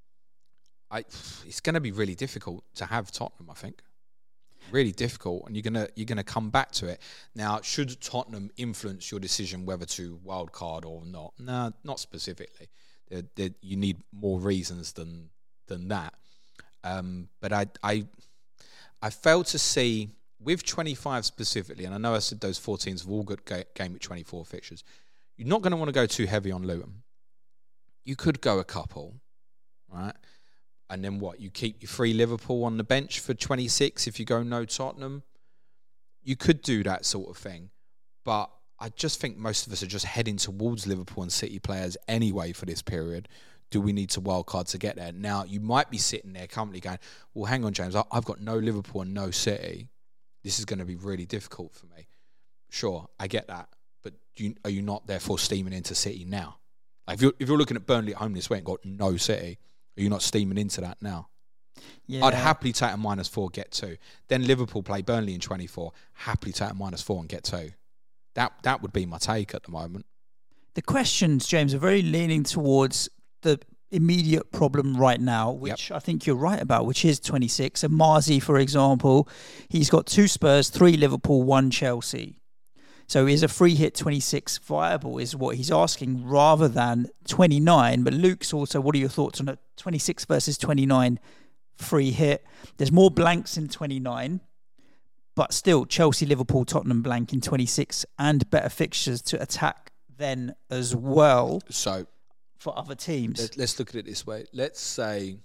I, it's going to be really difficult to have Tottenham, I think. Really difficult, and you're gonna you're gonna come back to it. Now, should Tottenham influence your decision whether to wildcard or not? No, not specifically. They're, they're, you need more reasons than than that. Um, but I I I fail to see with twenty-five specifically, and I know I said those fourteens have all got ga- game with twenty-four fixtures. You're not going to want to go too heavy on Luton. You could go a couple, right? And then what? You keep your free Liverpool on the bench for twenty-six if you go no Tottenham. you could do that sort of thing, but I just think most of us are just heading towards Liverpool and City players anyway for this period. Do we need to wildcard to get there? Now, you might be sitting there currently going, well, hang on, James, I've got no Liverpool and no City. This is going to be really difficult for me. Sure, I get that. But do you, are you not therefore steaming into City now? Like if you're, if you're looking at Burnley at home this week and got no City, are you not steaming into that now? Yeah. I'd happily take a minus four, get two. Then Liverpool play Burnley in twenty-four. Happily take a minus four and get two. That that would be my take at the moment. The questions, James, are very leaning towards the immediate problem right now, which yep. I think you're right about, which is twenty-six. And Marzi, for example, he's got two Spurs, three Liverpool, one Chelsea. So is a free hit twenty-six viable is what he's asking rather than twenty-nine. But Luke's also, what are your thoughts on a twenty-six versus twenty-nine free hit? There's more blanks in twenty-nine, but still Chelsea, Liverpool, Tottenham blank in twenty-six and better fixtures to attack then as well. So for other teams. Let's look at it this way. Let's say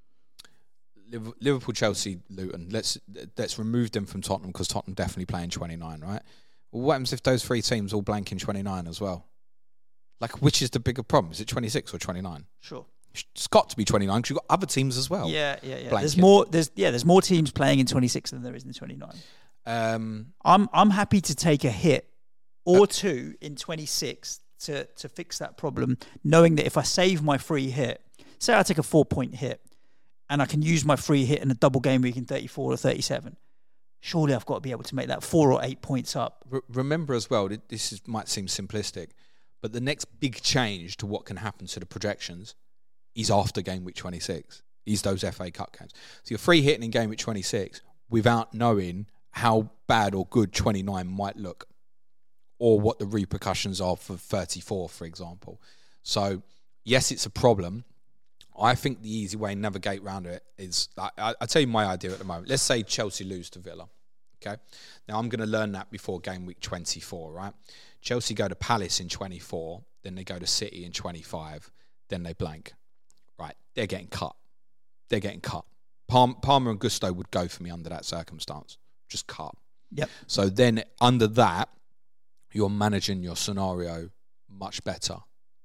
Liverpool, Chelsea, Luton. Let's let's remove them from Tottenham because Tottenham definitely play in twenty-nine, right? Well, what happens if those three teams all blank in twenty-nine as well? Like, which is the bigger problem? Is it twenty-six or twenty-nine? Sure. It's got to be twenty-nine because you've got other teams as well. Yeah, yeah, yeah. Blanking. There's more. There's yeah. There's more teams playing in twenty-six than there is in twenty-nine. Um, I'm I'm happy to take a hit or uh, two in twenty-six to to fix that problem, knowing that if I save my free hit, say I take a four point hit, and I can use my free hit in a double game week in thirty-four or thirty-seven. Surely I've got to be able to make that four or eight points up. Re- remember as well, this is, might seem simplistic, but the next big change to what can happen to the projections is after game week twenty-six, is those F A Cup games. So you're free hitting in game week twenty-six without knowing how bad or good twenty-nine might look or what the repercussions are for thirty-four, for example. So, yes, it's a problem. I think the easy way to navigate around it is, I, I'll tell you my idea at the moment. Let's say Chelsea lose to Villa, okay? Now, I'm going to learn that before game week twenty-four, right? Chelsea go to Palace in twenty-four, then they go to City in twenty-five, then they blank. Right, they're getting cut. They're getting cut. Palm, Palmer and Gusto would go for me under that circumstance. Just cut. Yep. So then under that, you're managing your scenario much better.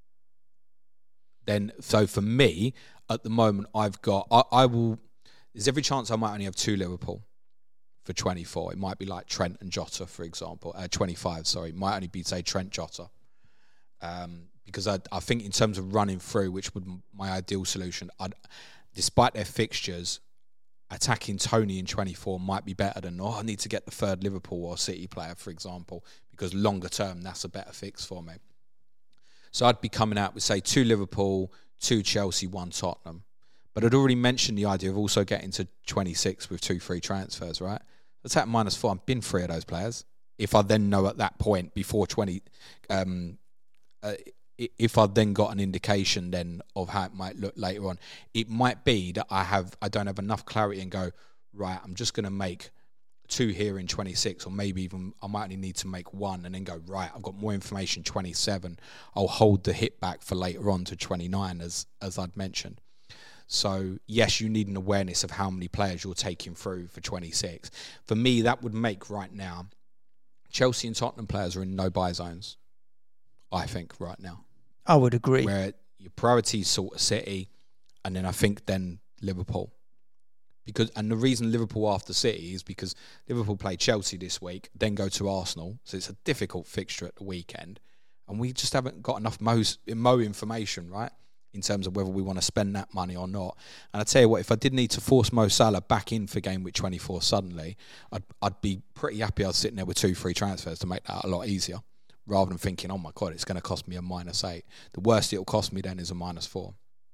Then, so for me, at the moment, I've got, I, I will, there's every chance I might only have two Liverpool for twenty-four. It might be like Trent and Jota, for example. Uh, twenty-five, sorry. It might only be, say, Trent, Jota. Um, because I, I think in terms of running through, which would be my ideal solution, I'd, despite their fixtures, attacking Tony in twenty-four might be better than, oh, I need to get the third Liverpool or City player, for example, because longer term, that's a better fix for me. So I'd be coming out with, say, two Liverpool, two Chelsea, one Tottenham. But I'd already mentioned the idea of also getting to twenty-six with two free transfers, right? Let's take minus four. I've been three of those players. If I then know at that point, before twenty, um, uh, if I've then got an indication then of how it might look later on, it might be that I have I don't have enough clarity and go, right, I'm just going to make two here in twenty-six, or maybe even I might only need to make one and then go, right, I've got more information, twenty-seven. I'll hold the hit back for later on to twenty-nine, as as I'd mentioned. So, yes, you need an awareness of how many players you're taking through for twenty-six. For me, that would make right now, Chelsea and Tottenham players are in no-buy zones, I think, right now. I would agree. Where your priorities sort of City, and then I think then Liverpool. Because and the reason Liverpool after City is because Liverpool play Chelsea this week, then go to Arsenal. So it's a difficult fixture at the weekend. And we just haven't got enough Mo, Mo information, right? In terms of whether we want to spend that money or not. And I tell you what, if I did need to force Mo Salah back in for game week twenty-four suddenly, I'd, I'd be pretty happy I was sitting there with two free transfers to make that a lot easier. Rather than thinking, oh my God, it's going to cost me a minus eight. The worst it'll cost me then is a minus four.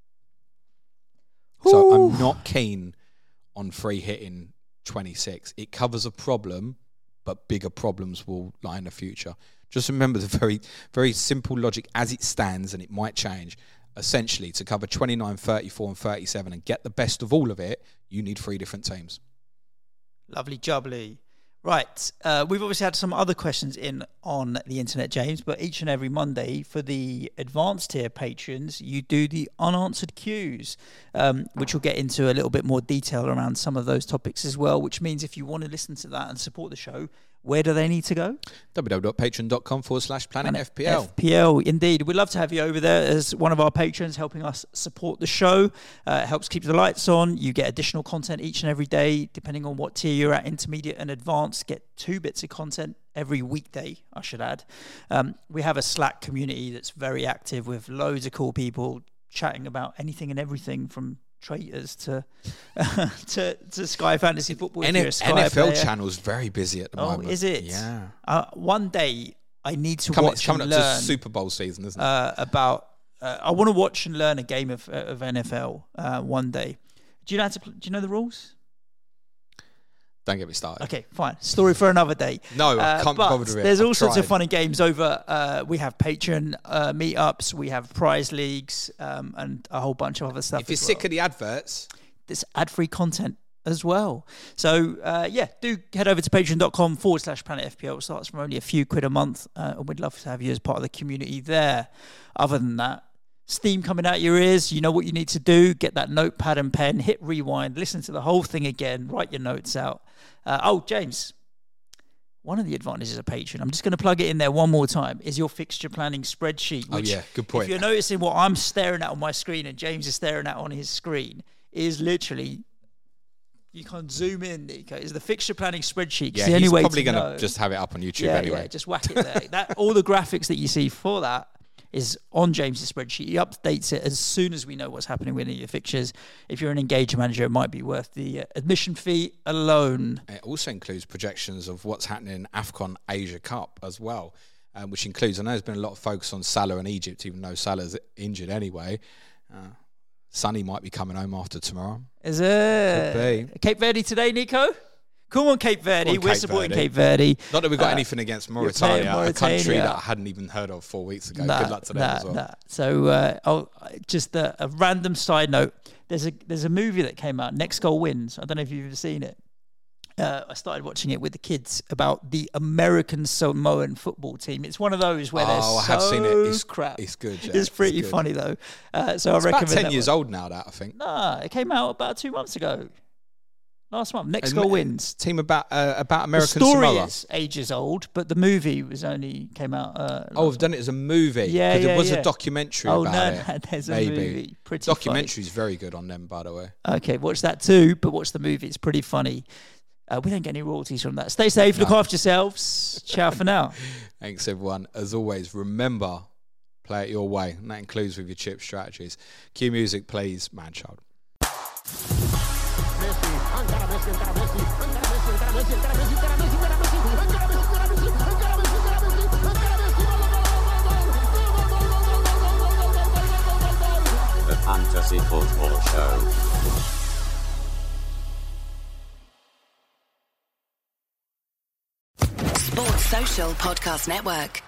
Ooh. So I'm not keen on free hitting twenty-six. It covers a problem, but bigger problems will lie in the future. Just remember the very, very simple logic as it stands, and it might change. Essentially, to cover twenty-nine, thirty-four, and thirty-seven and get the best of all of it, you need three different teams. Lovely jubbly. Right, uh, we've obviously had some other questions in on the internet, James, but each and every Monday for the advanced tier patrons, you do the unanswered Qs, um, which we'll get into a little bit more detail around some of those topics as well, which means if you want to listen to that and support the show, where do they need to go? www.patreon.com forward slash Planet FPL. F P L, indeed. We'd love to have you over there as one of our patrons, helping us support the show. Uh, it helps keep the lights on. You get additional content each and every day, depending on what tier you're at, intermediate and advanced. Get two bits of content every weekday, I should add. Um, we have a Slack community that's very active with loads of cool people chatting about anything and everything from traitors to uh, to to Sky Fantasy Football. N- if you're a N F L player. channel's very busy at the Oh, moment. is it? Yeah. Uh, one day I need to Coming, watch coming and up learn to Super Bowl season, isn't it? uh, about. Uh, I want to watch and learn a game of of N F L uh, one day. Do you know how to? Pl- do you know the rules? Don't get me started. Okay, fine. Story for another day. No, I Uh, can't but bother with it. there's all I've sorts of tried. funny games over. Uh, we have Patreon uh, meetups, we have prize leagues, um, and a whole bunch of other stuff. If you're as sick well. of the adverts, There's ad-free content as well. So, uh, yeah, do head over to patreon.com forward slash Planet FPL. It starts from only a few quid a month, uh, and we'd love to have you as part of the community there. Other than that, steam coming out your ears, you know what you need to do. Get that notepad and pen, hit rewind, listen to the whole thing again, write your notes out. Uh, oh, James, one of the advantages of Patreon, I'm just going to plug it in there one more time, is your fixture planning spreadsheet. Oh, Which, yeah, good point. If you're noticing what I'm staring at on my screen and James is staring at on his screen, is literally, you can zoom in, Nico, is the fixture planning spreadsheet. 'Cause yeah, the only he's way probably to going to know- just have it up on YouTube yeah, anyway. Yeah, just whack it there. that all the graphics that you see for that is on James's spreadsheet. He updates it as soon as we know what's happening with your fixtures. If you're an engaged manager, it might be worth the uh, admission fee alone. It also includes projections of what's happening in AFCON Asia Cup as well, um, which includes, I know there's been a lot of focus on Salah and Egypt, even though Salah's injured anyway. Uh, Sonny might be coming home after tomorrow. Is it? Could be. Cape Verde today, Nico? Come on, Cape Verde. Come on, We're Cape supporting Verde. Cape Verde. Not that we've got Uh, anything against you're playing Mauritania, a country Mauritania. that I hadn't even heard of four weeks ago. Nah, Good luck to them nah, as well. nah. So, uh, oh, just a, a random side note. There's a there's a movie that came out, Next Goal Wins. I don't know if you've ever seen it. Uh, I started watching it with the kids about the American Samoan football team. It's one of those where they're Oh, I so have seen it. It's crap. It's good. Yeah, It's pretty good. funny though. Uh, so I It's recommend about ten that years one. old now, that I think. Nah, it came out about two months ago. Last month. Next And Goal ma- Wins. Team about uh, about The American story Samoa. is ages old, but the movie was only came out. Uh, Oh, I've done it as a movie. Yeah, 'Cause yeah, there was yeah. a documentary Oh, about no, it. no, there's a Maybe. movie. Pretty funny. Documentary's very good on them, by the way. Okay, watch that too, but watch the movie. It's pretty funny. Uh, we don't get any royalties from that. Stay safe, look No. after yourselves. Ciao for now. Thanks, everyone. As always, remember, play it your way. And that includes with your chip strategies. Cue music, please, Manchild. The Fantasy Football Show. Sports Social Podcast Network.